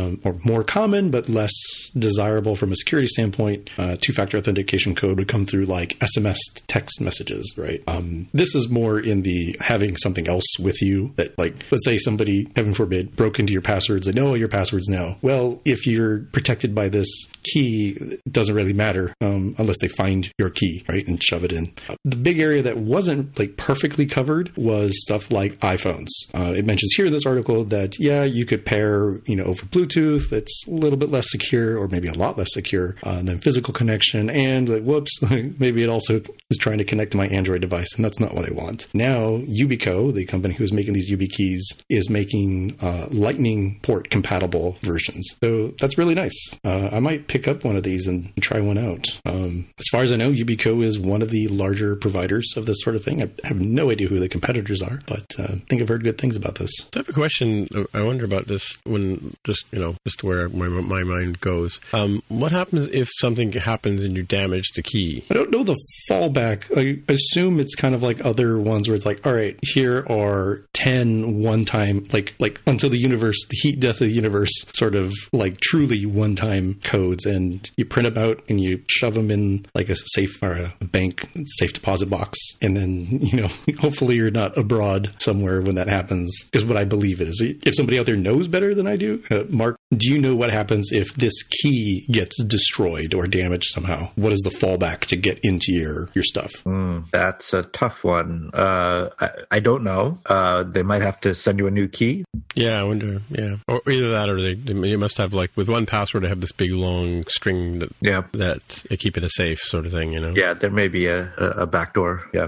more common but less desirable from a security standpoint, two-factor authentication code would come through like SMS text messages, right? This is more in the having something else with you that, like, let's say somebody, heaven forbid, broke into your passwords. They know all your passwords now. Well, if you're protected by this key, it doesn't really matter unless they find your key, right, and shove it in. The big area that wasn't like perfectly covered was stuff like iPhones. It mentions here in this article that, yeah, you could pair, over Bluetooth. It's a little bit less secure, or maybe a lot less secure than physical connection. And like, whoops, maybe it also is trying to connect to my Android device, and that's not what I want. Now, Yubico, the company who's making these YubiKeys, is making Lightning port compatible versions. So that's really nice. I might pick up one of these and try one out. As far as I know, Yubico is one of the larger providers of this sort of thing. I have no idea who the competitors are, but I think I've heard good things about this. I have a question. I wonder about this when just where my mind goes. What happens if something happens and you damage the key? I don't know the fallback. I assume it's kind of like other ones where it's like, all right, here are 10 one-time, like until the universe, the heat death of the universe, sort of like truly one-time codes, and you print them out and you shove them in like a safe or a bank safe deposit box, and then hopefully you're not abroad somewhere when that happens, is what I believe it is. If somebody out there knows better than I do, Mark, do you know what happens if this key gets destroyed or damaged somehow? What is the fallback to get into your stuff? That's a tough one. I don't know. They might have to send you a new key. Yeah, I wonder. Yeah, or either that, or they must have, like, with one password, they have this big long string that keep it a safe sort of thing. Yeah, there may be a backdoor. Yeah.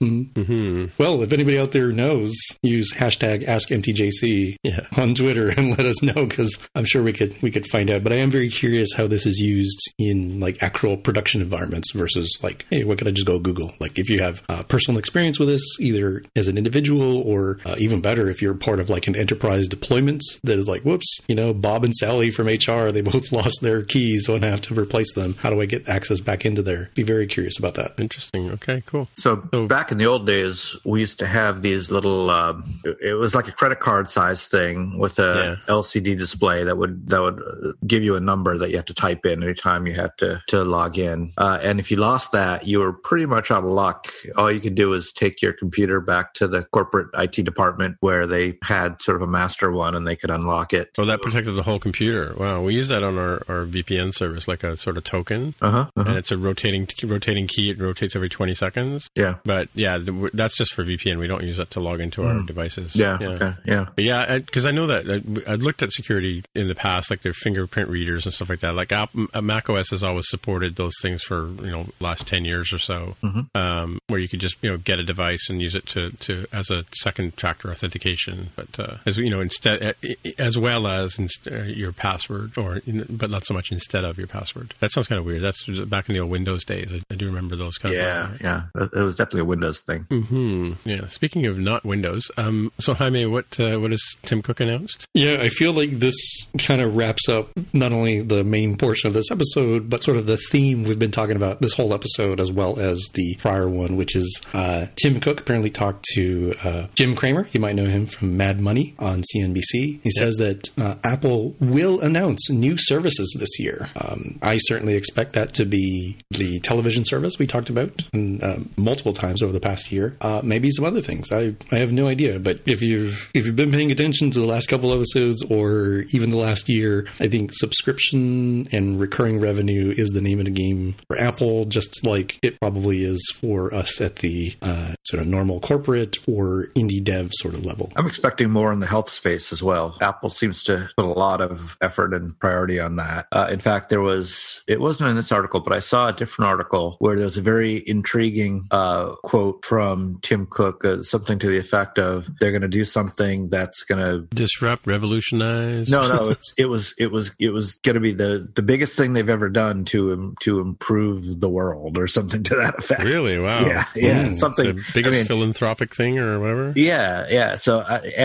Well, if anybody out there knows, use hashtag AskMTJC on Twitter and let us know, because I'm sure we could find out. But I am very curious how this is used in like actual production environments versus like, hey, what could I just go Google? Like, if you have personal experience with this, either as an individual or even better, if you're part of like an enterprise deployment that is like, whoops, Bob and Sally from HR, they both lost their keys, so I have to replace them. How do I get access back into there? Be very curious about that. Interesting. Okay, cool. So back in the old days, we used to have these little, it was like a credit card size thing with a LCD display that would give you a number that you have to type in every time you had to log in. And if you lost that, you were pretty much out of luck. All you could do is take your computer back to the corporate IT department where they had sort of a master one and they could unlock it. Oh, that protected the whole computer. Wow. We use that on our VPN service, like a sort of token. And it's a rotating key. It rotates every 20 seconds. Yeah. But yeah, that's just for VPN. We don't use that to log into our devices. Yeah. Okay. Yeah. But yeah, because I know that I'd looked at security in the past, like their fingerprint readers and stuff like that. Like Mac OS has always supported those things for last 10 years or so, where you could just get a device and use it to as a second factor authentication. But as instead, as well as your password, but not so much instead of your password. That sounds kind of weird. That's back in the old Windows days. I do remember those kind of things. Yeah. It was definitely a Windows thing. Yeah. Speaking of not Windows, so Jaime, what has Tim Cook announced? Yeah, I feel like this kind of wraps up not only the main portion of this episode, but sort of the theme we've been talking about this whole episode, as well as the prior one, which is Tim Cook apparently talked to Jim Cramer. You might know him from Mad Money on CNBC. He says that Apple will announce new services this year. I certainly expect that to be the television service we talked about multiple times over the past year. Maybe some other things. I have no idea. But if you've been paying attention to the last couple episodes or even the last year, I think subscription and recurring revenue is the name of the game for Apple, just like it probably is for us at the sort of normal corporate or indie dev sort of level. I'm expecting more in the health space as well. Apple seems to put a lot of effort and priority on that. In fact, it wasn't in this article, but I saw a different article where there's a very intriguing quote from Tim Cook, something to the effect of they're going to do something that's going to disrupt, revolutionize. No, it was going to be the biggest thing they've ever done to improve the world or something to that effect. Really? Wow. Yeah. Something the biggest philanthropic thing or whatever. Yeah. So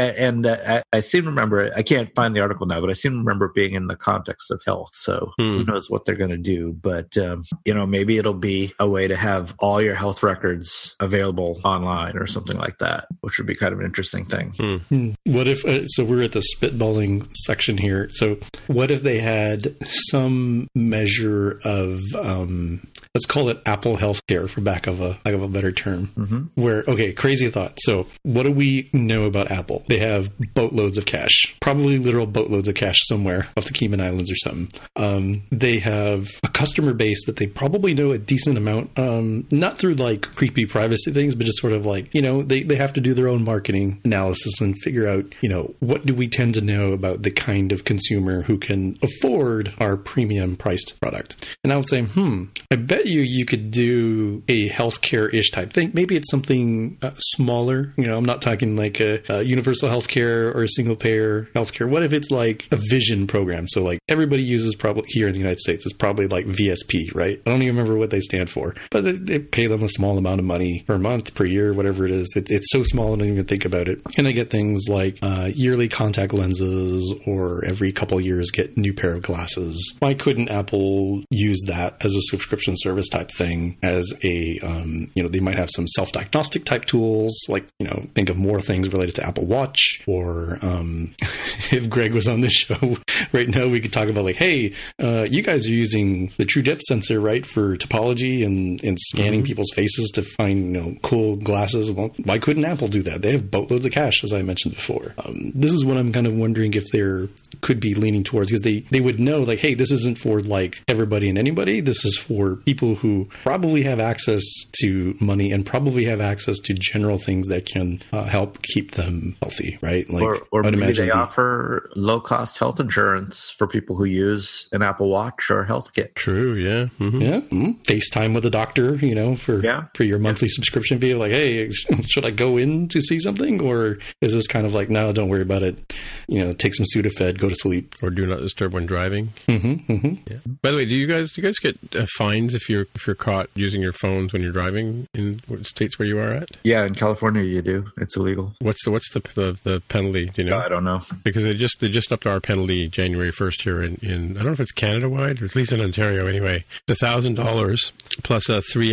I seem to remember. I can't find the article now, but I seem to remember being in the context of health. So who knows what they're going to do? But maybe it'll be a way to have all your health records available online or something like that, which would be kind of an interesting thing. What if? So we're at the spitballing section here. So what if they had some measure of, let's call it Apple Healthcare for lack of a better term, where, okay, crazy thought. So what do we know about Apple? They have boatloads of cash, probably literal boatloads of cash somewhere off the Cayman Islands or something. They have a customer base that they probably know a decent amount, not through like creepy privacy things, but just sort of like, they have to do their own marketing analysis and figure out, what do we tend to know about the kind of consumer who can afford our premium priced product. And I would say, I bet you could do a healthcare-ish type thing. Maybe it's something smaller. I'm not talking like a universal healthcare or a single-payer healthcare. What if it's like a vision program? So like everybody uses probably here in the United States, it's probably like VSP, right? I don't even remember what they stand for, but they pay them a small amount of money per month, per year, whatever it is. It's so small I don't even think about it. And I get things like yearly contact lenses, or every couple years get new pair of glasses. Why couldn't Apple use that as a subscription service type thing, as a, they might have some self-diagnostic type tools, like, think of more things related to Apple Watch, or if Greg was on this show right now, we could talk about like, hey, you guys are using the True Depth sensor, right, for topology and scanning people's faces to find, cool glasses. Well, why couldn't Apple do that? They have boatloads of cash, as I mentioned before. This is what I'm kind of wondering if there could be leaning towards, because they would know like, hey, this isn't for like everybody and anybody. This is for people who probably have access to money and probably have access to general things that can help keep them healthy, right? Like, or maybe they offer low-cost health insurance for people who use an Apple Watch or HealthKit. True, yeah. FaceTime with a doctor, for your monthly subscription fee. Like, hey, should I go in to see something? Or is this kind of like, no, don't worry about it. Take some Sudafed, go to sleep. Or do not disturb when driving. Yeah. By the way, do you guys get fines if you're caught using your phones when you're driving in states where you are at? Yeah, in California you do. It's illegal. What's the penalty? Do you know? I don't know. Because they just upped our penalty January 1st here in I don't know if it's Canada wide, or at least in Ontario anyway. It's $1,000 plus a 3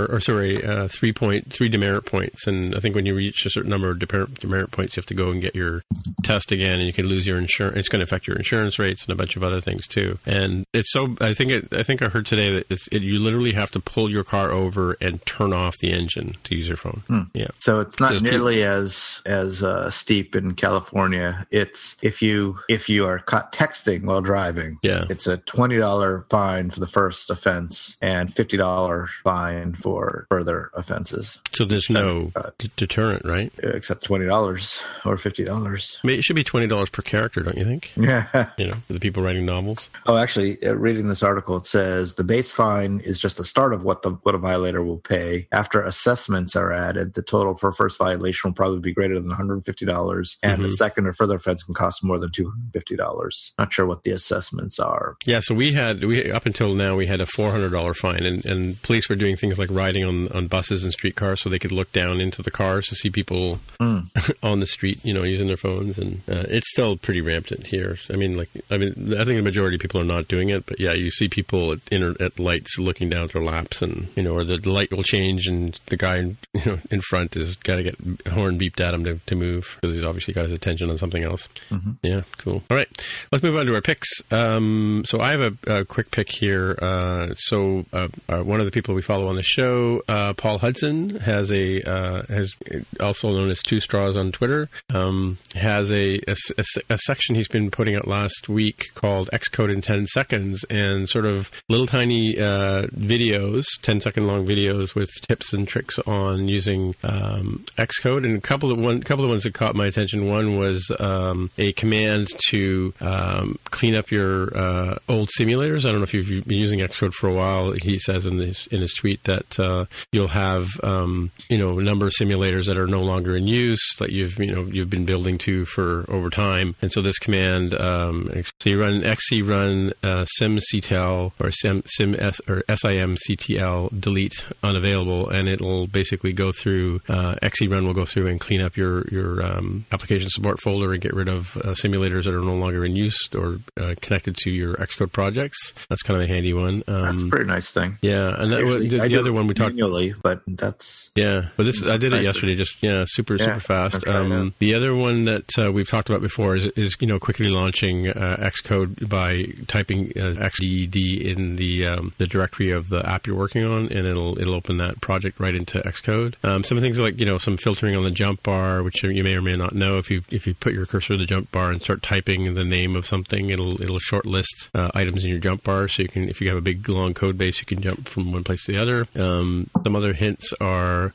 demerit points. And I think when you reach a certain number of demerit points, you have to go and get your test again, and you can lose your insurance. It's going to affect your insurance rates and a bunch of other things too. And it's so, I think I heard today that you literally have to pull your car over and turn off the engine to use your phone. Yeah. So it's not nearly as steep in California. It's if you are caught texting while driving, it's a $20 fine for the first offense and $50 fine for further offenses. So there's no deterrent, right? Except $20 or $50. It should be $20 per character, don't you think? Yeah. For the people writing novels. Oh, actually, reading this article, it says the base fine is just the start of what a violator will pay. After assessments are added, the total for a first violation will probably be greater than $150, and a second or further offense can cost more than $250. Not sure what the assessments are. Yeah, so we up until now we had a $400 fine, and police were doing things like riding on buses and streetcars so they could look down into the cars to see people on the street, using their phones, and it's still pretty rampant here. I think the majority of people are not doing it, but yeah, you see people at lights looking down their laps, and or the light will change, and the guy in front has got to get a horn beeped at him to move because he's obviously got his attention on something else. Yeah, cool. All right, let's move on to our picks. So I have a quick pick here. One of the people we follow on the show, Paul Hudson, has also known as Two Straws on Twitter, has a section he's been putting out last week called Xcode in 10 seconds, and sort of little tiny videos, 10-second long videos with tips and tricks on using Xcode. And a couple of ones that caught my attention. One was a command to clean up your old simulators. I don't know if you've been using Xcode for a while. He says in his tweet that you'll have a number of simulators that are no longer in use that you've been building to for over time. And so this command, so you run xcrun simctl or simctl delete unavailable, and it'll basically go through xcrun will go through and clean up your application support folder and get rid of simulators that are no longer in use or connected to your Xcode projects. That's kind of a handy one. That's a pretty nice thing. Yeah, and the other one we talked manually, but that's but I did it yesterday. Just super fast. The other one that we've talked about before is quickly relaunching Xcode by typing XDD in the directory of the app you're working on, and it'll open that project right into Xcode. Some things like some filtering on the jump bar, which you may or may not know. If you put your cursor to the jump bar and start typing the name of something, it'll shortlist items in your jump bar. So you can, if you have a big long code base, you can jump from one place to the other. Some other hints are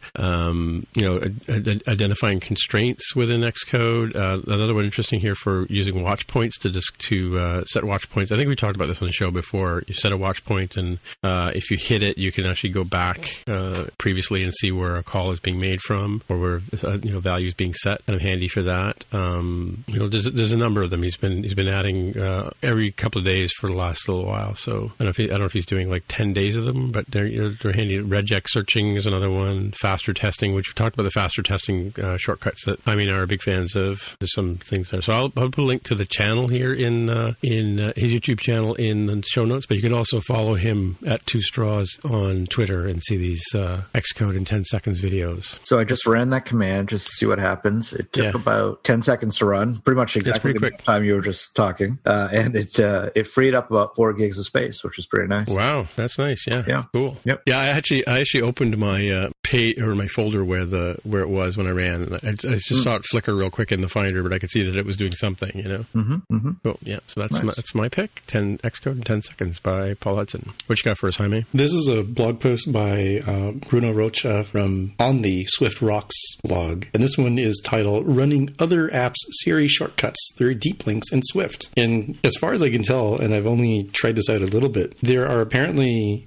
identifying constraints within Xcode. Another one interesting here for using watch points to set watch points. I think we talked about this on the show before. You set a watch point, and if you hit it, you can actually go back previously and see where a call is being made from, or where value is being set. Kind of handy for that. There's a number of them. He's been adding every couple of days for the last little while. So I don't know if he's doing like 10 days of them, but they're handy. Regex searching is another one. Faster testing, which we talked about the faster testing shortcuts that I mean are big fans of. There's some things there. So I'll put a link to the channel here in his YouTube channel in the show notes, but you can also follow him at Two Straws on Twitter and see these Xcode in 10 seconds videos. So I just ran that command just to see what happens. It took about 10 seconds to run, pretty much exactly the time you were just talking, and it freed up about 4 gigs of space, which is pretty nice. Wow, that's nice. Yeah, cool. Yep. Yeah, I actually opened my my folder where it was when I ran. I just saw it flicker real quick in the Finder, but I could see that it was doing something. Cool. Yeah, so that's my pick. 10 Xcode in 10 seconds by Paul Hudson. What you got for us, Jaime? This is a blog post by Bruno Rocha from on the Swift Rocks blog, and this one is titled "Running Other Apps Siri Shortcuts Through Deep Links in Swift." And as far as I can tell, and I've only tried this out a little bit, there are apparently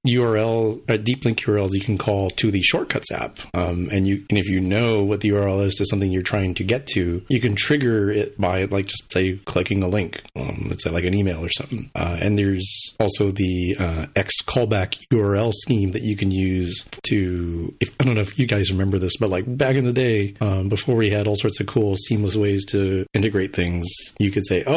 deep link URLs you can call to the Shortcuts app, and if you know what the URL is to something you're trying to get to, you can trigger it by just say clicking a link. It's like an email or something. And there's also the X callback URL scheme that you can use to. I don't know if you guys remember this, but like back in the day, before we had all sorts of cool seamless ways to integrate things, you could say,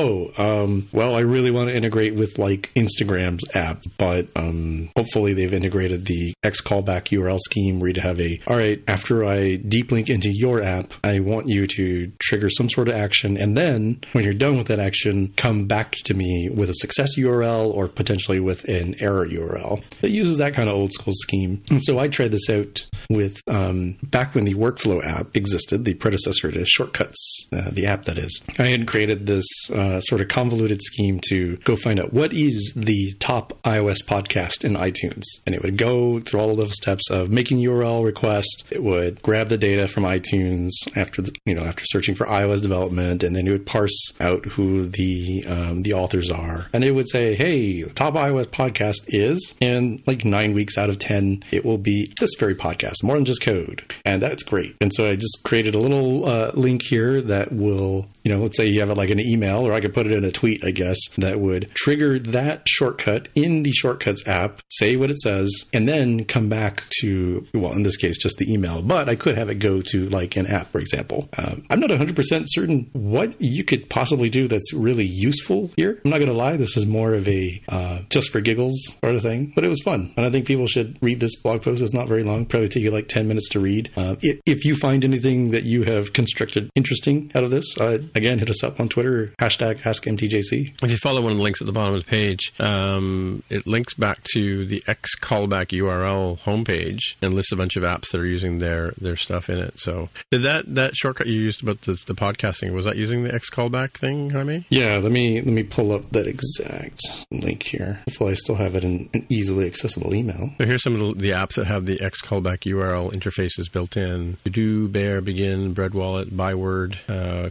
I really want to integrate with like Instagram's app, but hopefully they've integrated the X callback URL scheme where you'd have after I deep link into your app, I want you to trigger some sort of action, and then when you're done with that action, come back to me with a success URL or potentially with an error URL. It uses that kind of old school scheme. And so I tried this out with back when the Workflow app existed, the predecessor to Shortcuts, the app that is. I had created this sort of convoluted scheme to go find out what is the top iOS podcast in iTunes. And it would go through all of those steps of making URL request. It would grab the data from iTunes after searching for iOS development, and then it would parse out who the authors are. And it would say, hey, the top iOS podcast is, and like 9 weeks out of 10, it will be this very podcast, More Than Just Code. And that's great. And so I just created a little link here that will, let's say you have it like an email, or I could put it in a tweet, I guess, that would trigger that shortcut in the Shortcuts app, say what it says, and then come back to, in this case, just the email. But I could have it go to like an app, for example. I'm not 100% certain what you could possibly do that's really useful here. I'm not going to lie, this is more of a just for giggles sort of thing, but it was fun. And I think people should read this blog post. It's not very long, probably take you like 10 minutes to read. If you find anything that you have constructed interesting out of this, again, hit us up on Twitter, #AskMTJC. If you follow one of the links at the bottom of the page, it links back to the X callback URL homepage and lists a bunch of apps that are using their stuff in it. So did that shortcut you used about the podcasting, was that using the X callback thing, Jaime? Yeah, let me pull up that exact link here. Hopefully I still have it in an easily accessible email. So here's some of the apps that have the X callback URL interfaces built in. To-Do, Bear, Begin, Bread Wallet, Byword,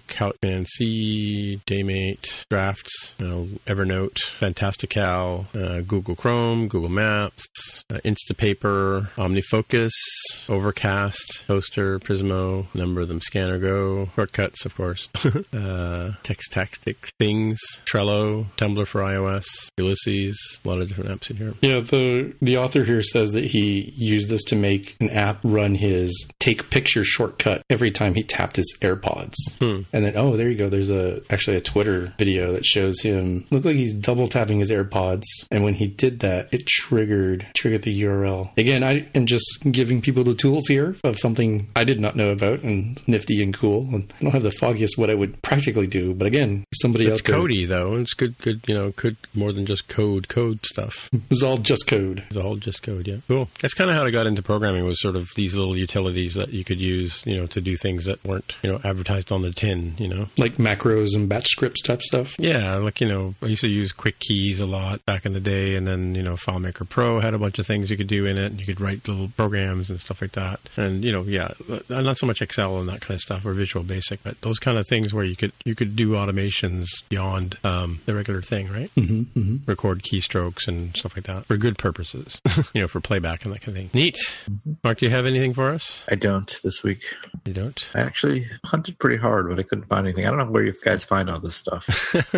Couchman-C, Daymate, Drafts, Evernote, Fantastical, Google Chrome, Google Maps, Instapaper, OmniFocus, Overcast, Toaster, Prismo, a number of them, Scanner Go, Shortcuts, of course, Text Tactic, Things, Trello, Tumblr for iOS, Ulysses, a lot of different apps in here. Yeah, the author here says that he used this to make an app run his take picture shortcut every time he tapped his AirPods. And then, there you go. There's actually a Twitter video that shows him, look like he's double tapping his AirPods. And when he did that, it triggered the URL. Again, I am just giving people the tools here of something I did not know about and nifty and cool. And I don't have the foggiest what I would practically do, but again, somebody else. It's codey though. It's good, more than just code stuff. It's all just code. It's all just code, yeah. Cool. That's kind of how I got into programming, was sort of these little utilities that you could use, to do things that weren't, advertised on the tin, Like macros and batch scripts type stuff? Yeah, like, I used to use Quick Keys a lot back in the day, and then, FileMaker Pro had a bunch of things you could do in it, and you could write little programs and stuff like that. And, not so much Excel and that kind of stuff, or Visual Basic, but those kind of things where you could do automations beyond the regular thing, right? Mm-hmm, mm-hmm. Record keystrokes and stuff like that for good purposes, for playback and that kind of thing. Neat. Mm-hmm. Mark, do you have anything for us? I don't this week. You don't? I actually hunted pretty hard, but I couldn't find anything. I don't know where you guys find all this stuff.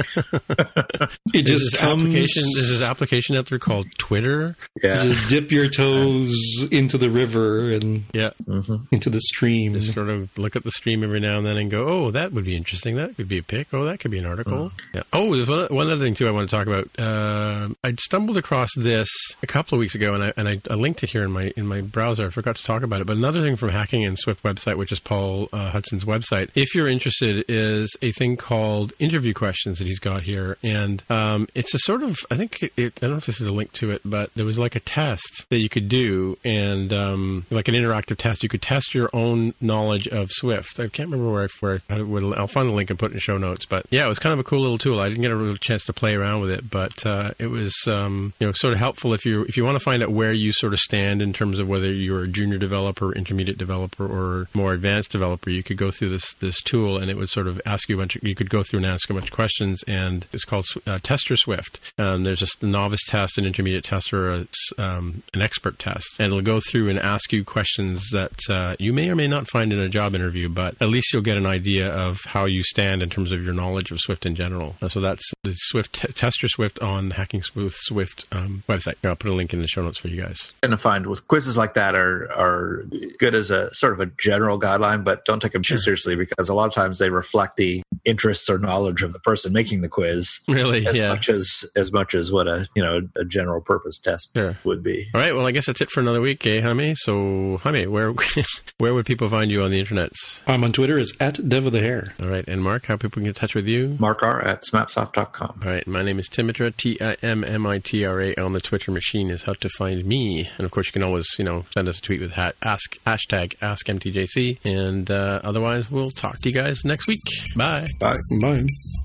It just there's this application out there called Twitter. Yeah. You just dip your toes into the river and into the stream. Just sort of look at the stream every now and then and go, oh, that would be interesting. That could be a pic. Oh, that could be an article. Yeah. Oh, there's one other thing too I want to talk about. I stumbled across this a couple of weeks ago, and I linked it here in my browser. I forgot to talk about it. But another thing from Hacking in Swift website, which is Paul Hudson's website, if you're interested, is a thing called interview questions that he's got here. And it's a sort of, I think, I don't know if this is a link to it, but there was like a test that you could do, and like an interactive test. You could test your own knowledge of Swift. I can't remember where I'll find the link and put it in the show notes. But yeah, it was kind of a cool little tool. I didn't get a real chance to play around with it, but it was sort of helpful if you want to find out where you sort of stand in terms of whether you're a junior developer, intermediate developer, or more advanced developer. You could go through this tool, and it would sort of ask you you could go through and ask a bunch of questions, and it's called Tester Swift. There's just a novice test, an intermediate test, or an expert test, and it'll go through and ask you questions that you may or may not find in a job interview, but at least you'll get an idea of how you stand in terms of your knowledge of Swift in general. So that's the Tester Swift on Hacking Swift website. I'll put a link in the show notes for you guys. And I find with quizzes like that are good as a sort of a general guideline, but don't take them too seriously, because a lot of times they reflect the interests or knowledge of the person making the quiz. Really, as much as what a general purpose test would be. All right, well, I guess that's it for another week, Jaime? So, Jaime, where would people find you on the internet? I'm on Twitter as @DevOfTheHair. All right, and Mark, how people can get in touch with you? Mark R at smapsoft.com. All right, my name is Timitra, Timmitra. On the Twitter machine is how to find me. And of course, you can always, send us a tweet with hashtag AskMTJC. And otherwise, we'll talk to you guys next week. Bye. Bye. Bye.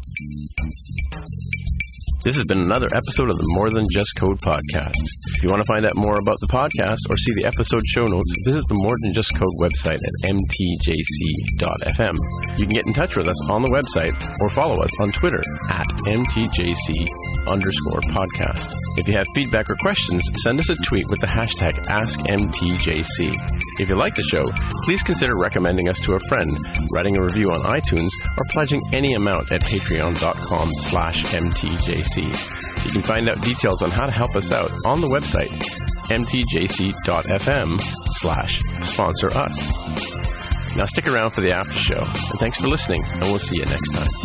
This has been another episode of the More Than Just Code podcast. If you want to find out more about the podcast or see the episode show notes, visit the More Than Just Code website at mtjc.fm. You can get in touch with us on the website or follow us on Twitter at mtjc_podcast. If you have feedback or questions, send us a tweet with the hashtag AskMTJC. If you like the show, please consider recommending us to a friend, writing a review on iTunes, or pledging any amount at patreon.com/mtjc. You can find out details on how to help us out on the website, mtjc.fm/sponsor us. Now stick around for the after show, and thanks for listening, and we'll see you next time.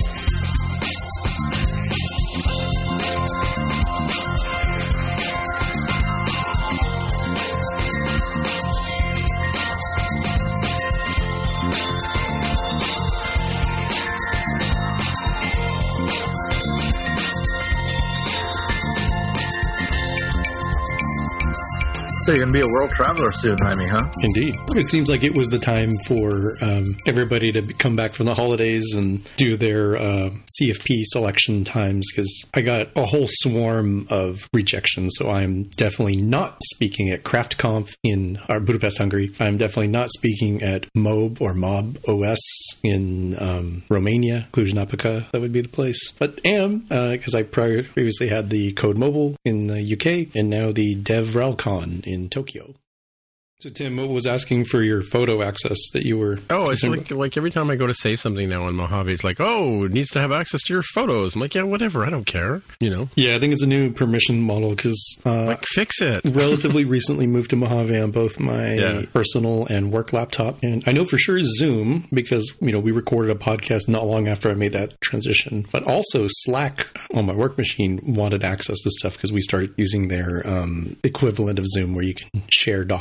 So you're going to be a world traveler soon, Jaime, huh? Indeed. It seems like it was the time for everybody to come back from the holidays and do their CFP selection times, because I got a whole swarm of rejections. So I'm definitely not speaking at CraftConf in Budapest, Hungary. I'm definitely not speaking at MOB or Mob OS in Romania, Cluj-Napoca. That would be the place. But am, because I previously had the Code Mobile in the UK and now the DevRelCon in Tokyo. So Tim, Mo was asking for your photo access that you were... Oh, it's like every time I go to save something now on Mojave, it's like, oh, it needs to have access to your photos. I'm like, yeah, whatever, I don't care, Yeah, I think it's a new permission model because... fix it. Relatively recently moved to Mojave on both my personal and work laptop. And I know for sure Zoom, because, we recorded a podcast not long after I made that transition. But also Slack on my work machine wanted access to stuff because we started using their equivalent of Zoom where you can share documents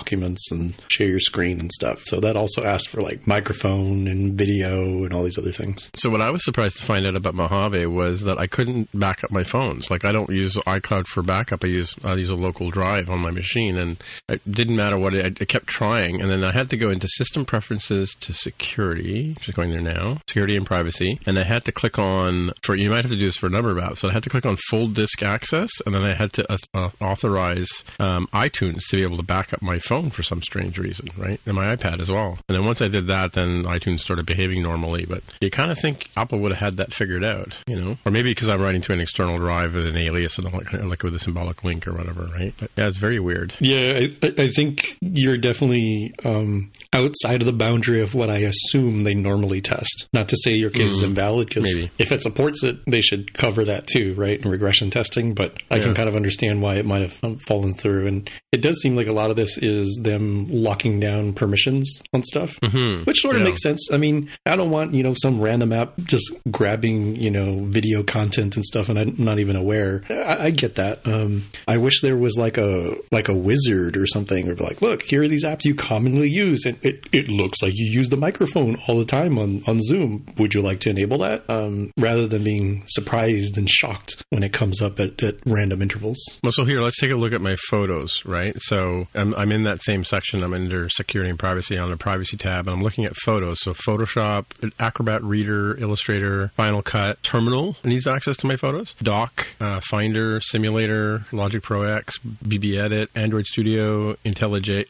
comments and share your screen and stuff. So that also asked for like microphone and video and all these other things. So what I was surprised to find out about Mojave was that I couldn't back up my phones. Like, I don't use iCloud for backup. I use a local drive on my machine, and it didn't matter what I kept trying. And then I had to go into System Preferences to Security, which is going there now, Security and Privacy. And I had to click on, you might have to do this for a number of apps, so I had to click on Full Disk Access, and then I had to authorize iTunes to be able to back up my phone for some strange reason, right? And my iPad as well. And then once I did that, then iTunes started behaving normally. But you kind of think Apple would have had that figured out, you know? Or maybe because I'm writing to an external drive with an alias and like with a symbolic link or whatever, right? But yeah, it's very weird. Yeah, I think you're definitely outside of the boundary of what I assume they normally test. Not to say your case is invalid, because if it supports it, they should cover that too, right? In regression testing. But I can kind of understand why it might have fallen through. And it does seem like a lot of this is them locking down permissions on stuff, which sort of makes sense. I mean, I don't want, some random app just grabbing, video content and stuff, and I'm not even aware. I get that. I wish there was like a wizard or something, or like, look, here are these apps you commonly use, and it looks like you use the microphone all the time on Zoom. Would you like to enable that? Rather than being surprised and shocked when it comes up at random intervals. Well, so here, let's take a look at my photos, right? So I'm in that same section. I'm under Security and Privacy on the Privacy tab, and I'm looking at photos. So Photoshop, Acrobat Reader, Illustrator, Final Cut, Terminal needs access to my photos. Doc, Finder, Simulator, Logic Pro X, BB Edit, Android Studio, IntelliJ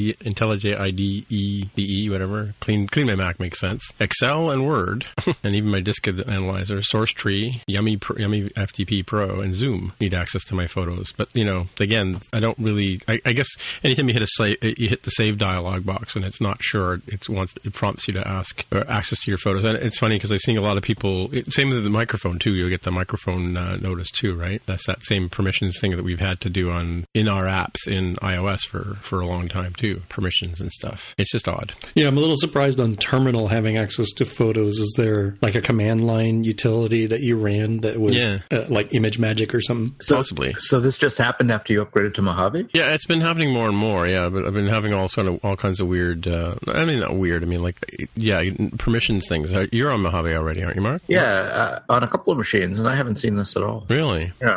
IDE, whatever. Clean My Mac makes sense. Excel and Word, and even my disk analyzer, SourceTree, Yummy FTP Pro, and Zoom need access to my photos. But again, I don't really. I guess anytime you hit the save dialog box and it's not sure, it prompts you to ask for access to your photos. And it's funny because I've seen a lot of people. Same with the microphone too. You'll get the microphone notice too, right? That's that same permissions thing that we've had to do in our apps in iOS for a long time too. Permissions and stuff. It's just odd. Yeah, I'm a little surprised on Terminal having access to photos. Is there like a command line utility that you ran that was like ImageMagick or something? Possibly. So this just happened after you upgraded to Mojave? Yeah, it's been happening more and more. Yeah, but I've been having all kinds of weird. Not weird. I mean, permissions things. You're on Mojave already, aren't you, Mark? Yeah, on a couple of machines, and I haven't seen this at all. Really? Yeah.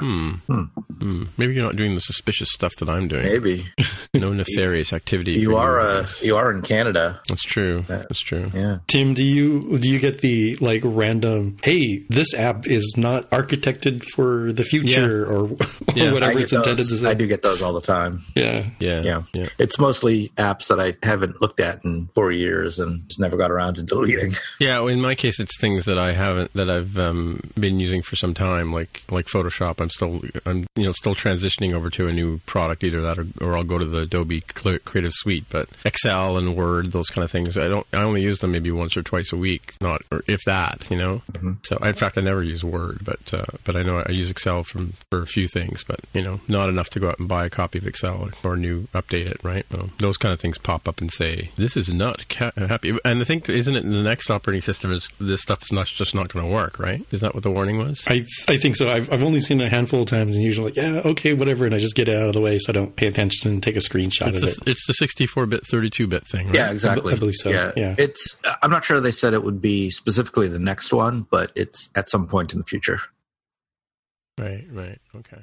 Maybe you're not doing the suspicious stuff that I'm doing. Maybe. No nefarious activity. You are in Canada. That's true. That's true. Yeah. Tim, do you get the like random? Hey, this app is not architected for the future, or whatever it's intended to say. I do get those all the time. Yeah. It's mostly apps that I haven't looked at in 4 years and just never got around to deleting. Yeah, well, in my case, it's things that I've been using for some time, like Photoshop. I'm still transitioning over to a new product, either that or I'll go to the Adobe Creative Suite. But Excel and Word, those kind of things, I only use them maybe once or twice a week, or if that, So in fact, I never use Word, but I know I use Excel for a few things, but not enough to go out and buy a copy of Excel or update it, right? Well, those kind of things pop up and say, this is not happy. And I think, isn't it in the next operating system is this stuff's just not going to work, right? Is that what the warning was? I think so. I've only seen it a handful of times, and usually okay, whatever, and I just get it out of the way so I don't pay attention and take a screenshot of it. It's the 64-bit, 32-bit thing, right? Yeah, exactly. I believe so. Yeah. I'm not sure they said it would be specifically the next one, but it's at some point in the future. Right. Okay.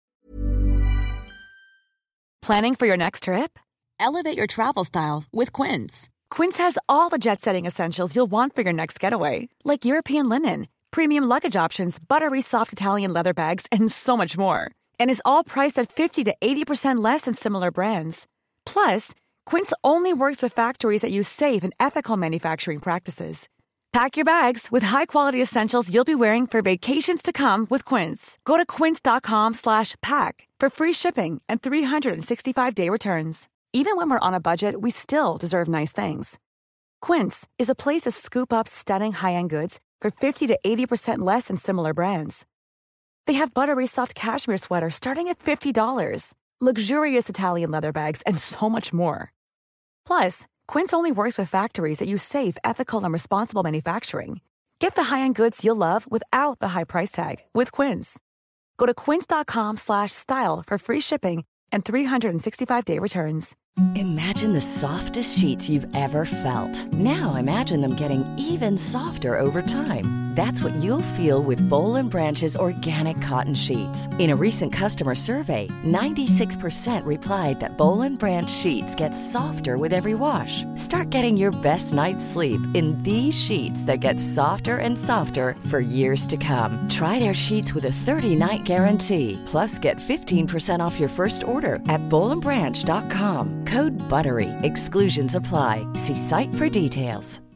Planning for your next trip? Elevate your travel style with Quince. Quince has all the jet-setting essentials you'll want for your next getaway, like European linen, premium luggage options, buttery soft Italian leather bags, and so much more. And is all priced at 50 to 80% less than similar brands. Plus, Quince only works with factories that use safe and ethical manufacturing practices. Pack your bags with high-quality essentials you'll be wearing for vacations to come with Quince. Go to quince.com/pack for free shipping and 365-day returns. Even when we're on a budget, we still deserve nice things. Quince is a place to scoop up stunning high-end goods for 50 to 80% less than similar brands. They have buttery soft cashmere sweaters starting at $50, luxurious Italian leather bags, and so much more. Plus, Quince only works with factories that use safe, ethical, and responsible manufacturing. Get the high-end goods you'll love without the high price tag with Quince. Go to quince.com/style for free shipping and 365-day returns. Imagine the softest sheets you've ever felt. Now imagine them getting even softer over time. That's what you'll feel with Boll & Branch's organic cotton sheets. In a recent customer survey, 96% replied that Boll & Branch sheets get softer with every wash. Start getting your best night's sleep in these sheets that get softer and softer for years to come. Try their sheets with a 30-night guarantee. Plus, get 15% off your first order at bollandbranch.com. Code BUTTERY. Exclusions apply. See site for details.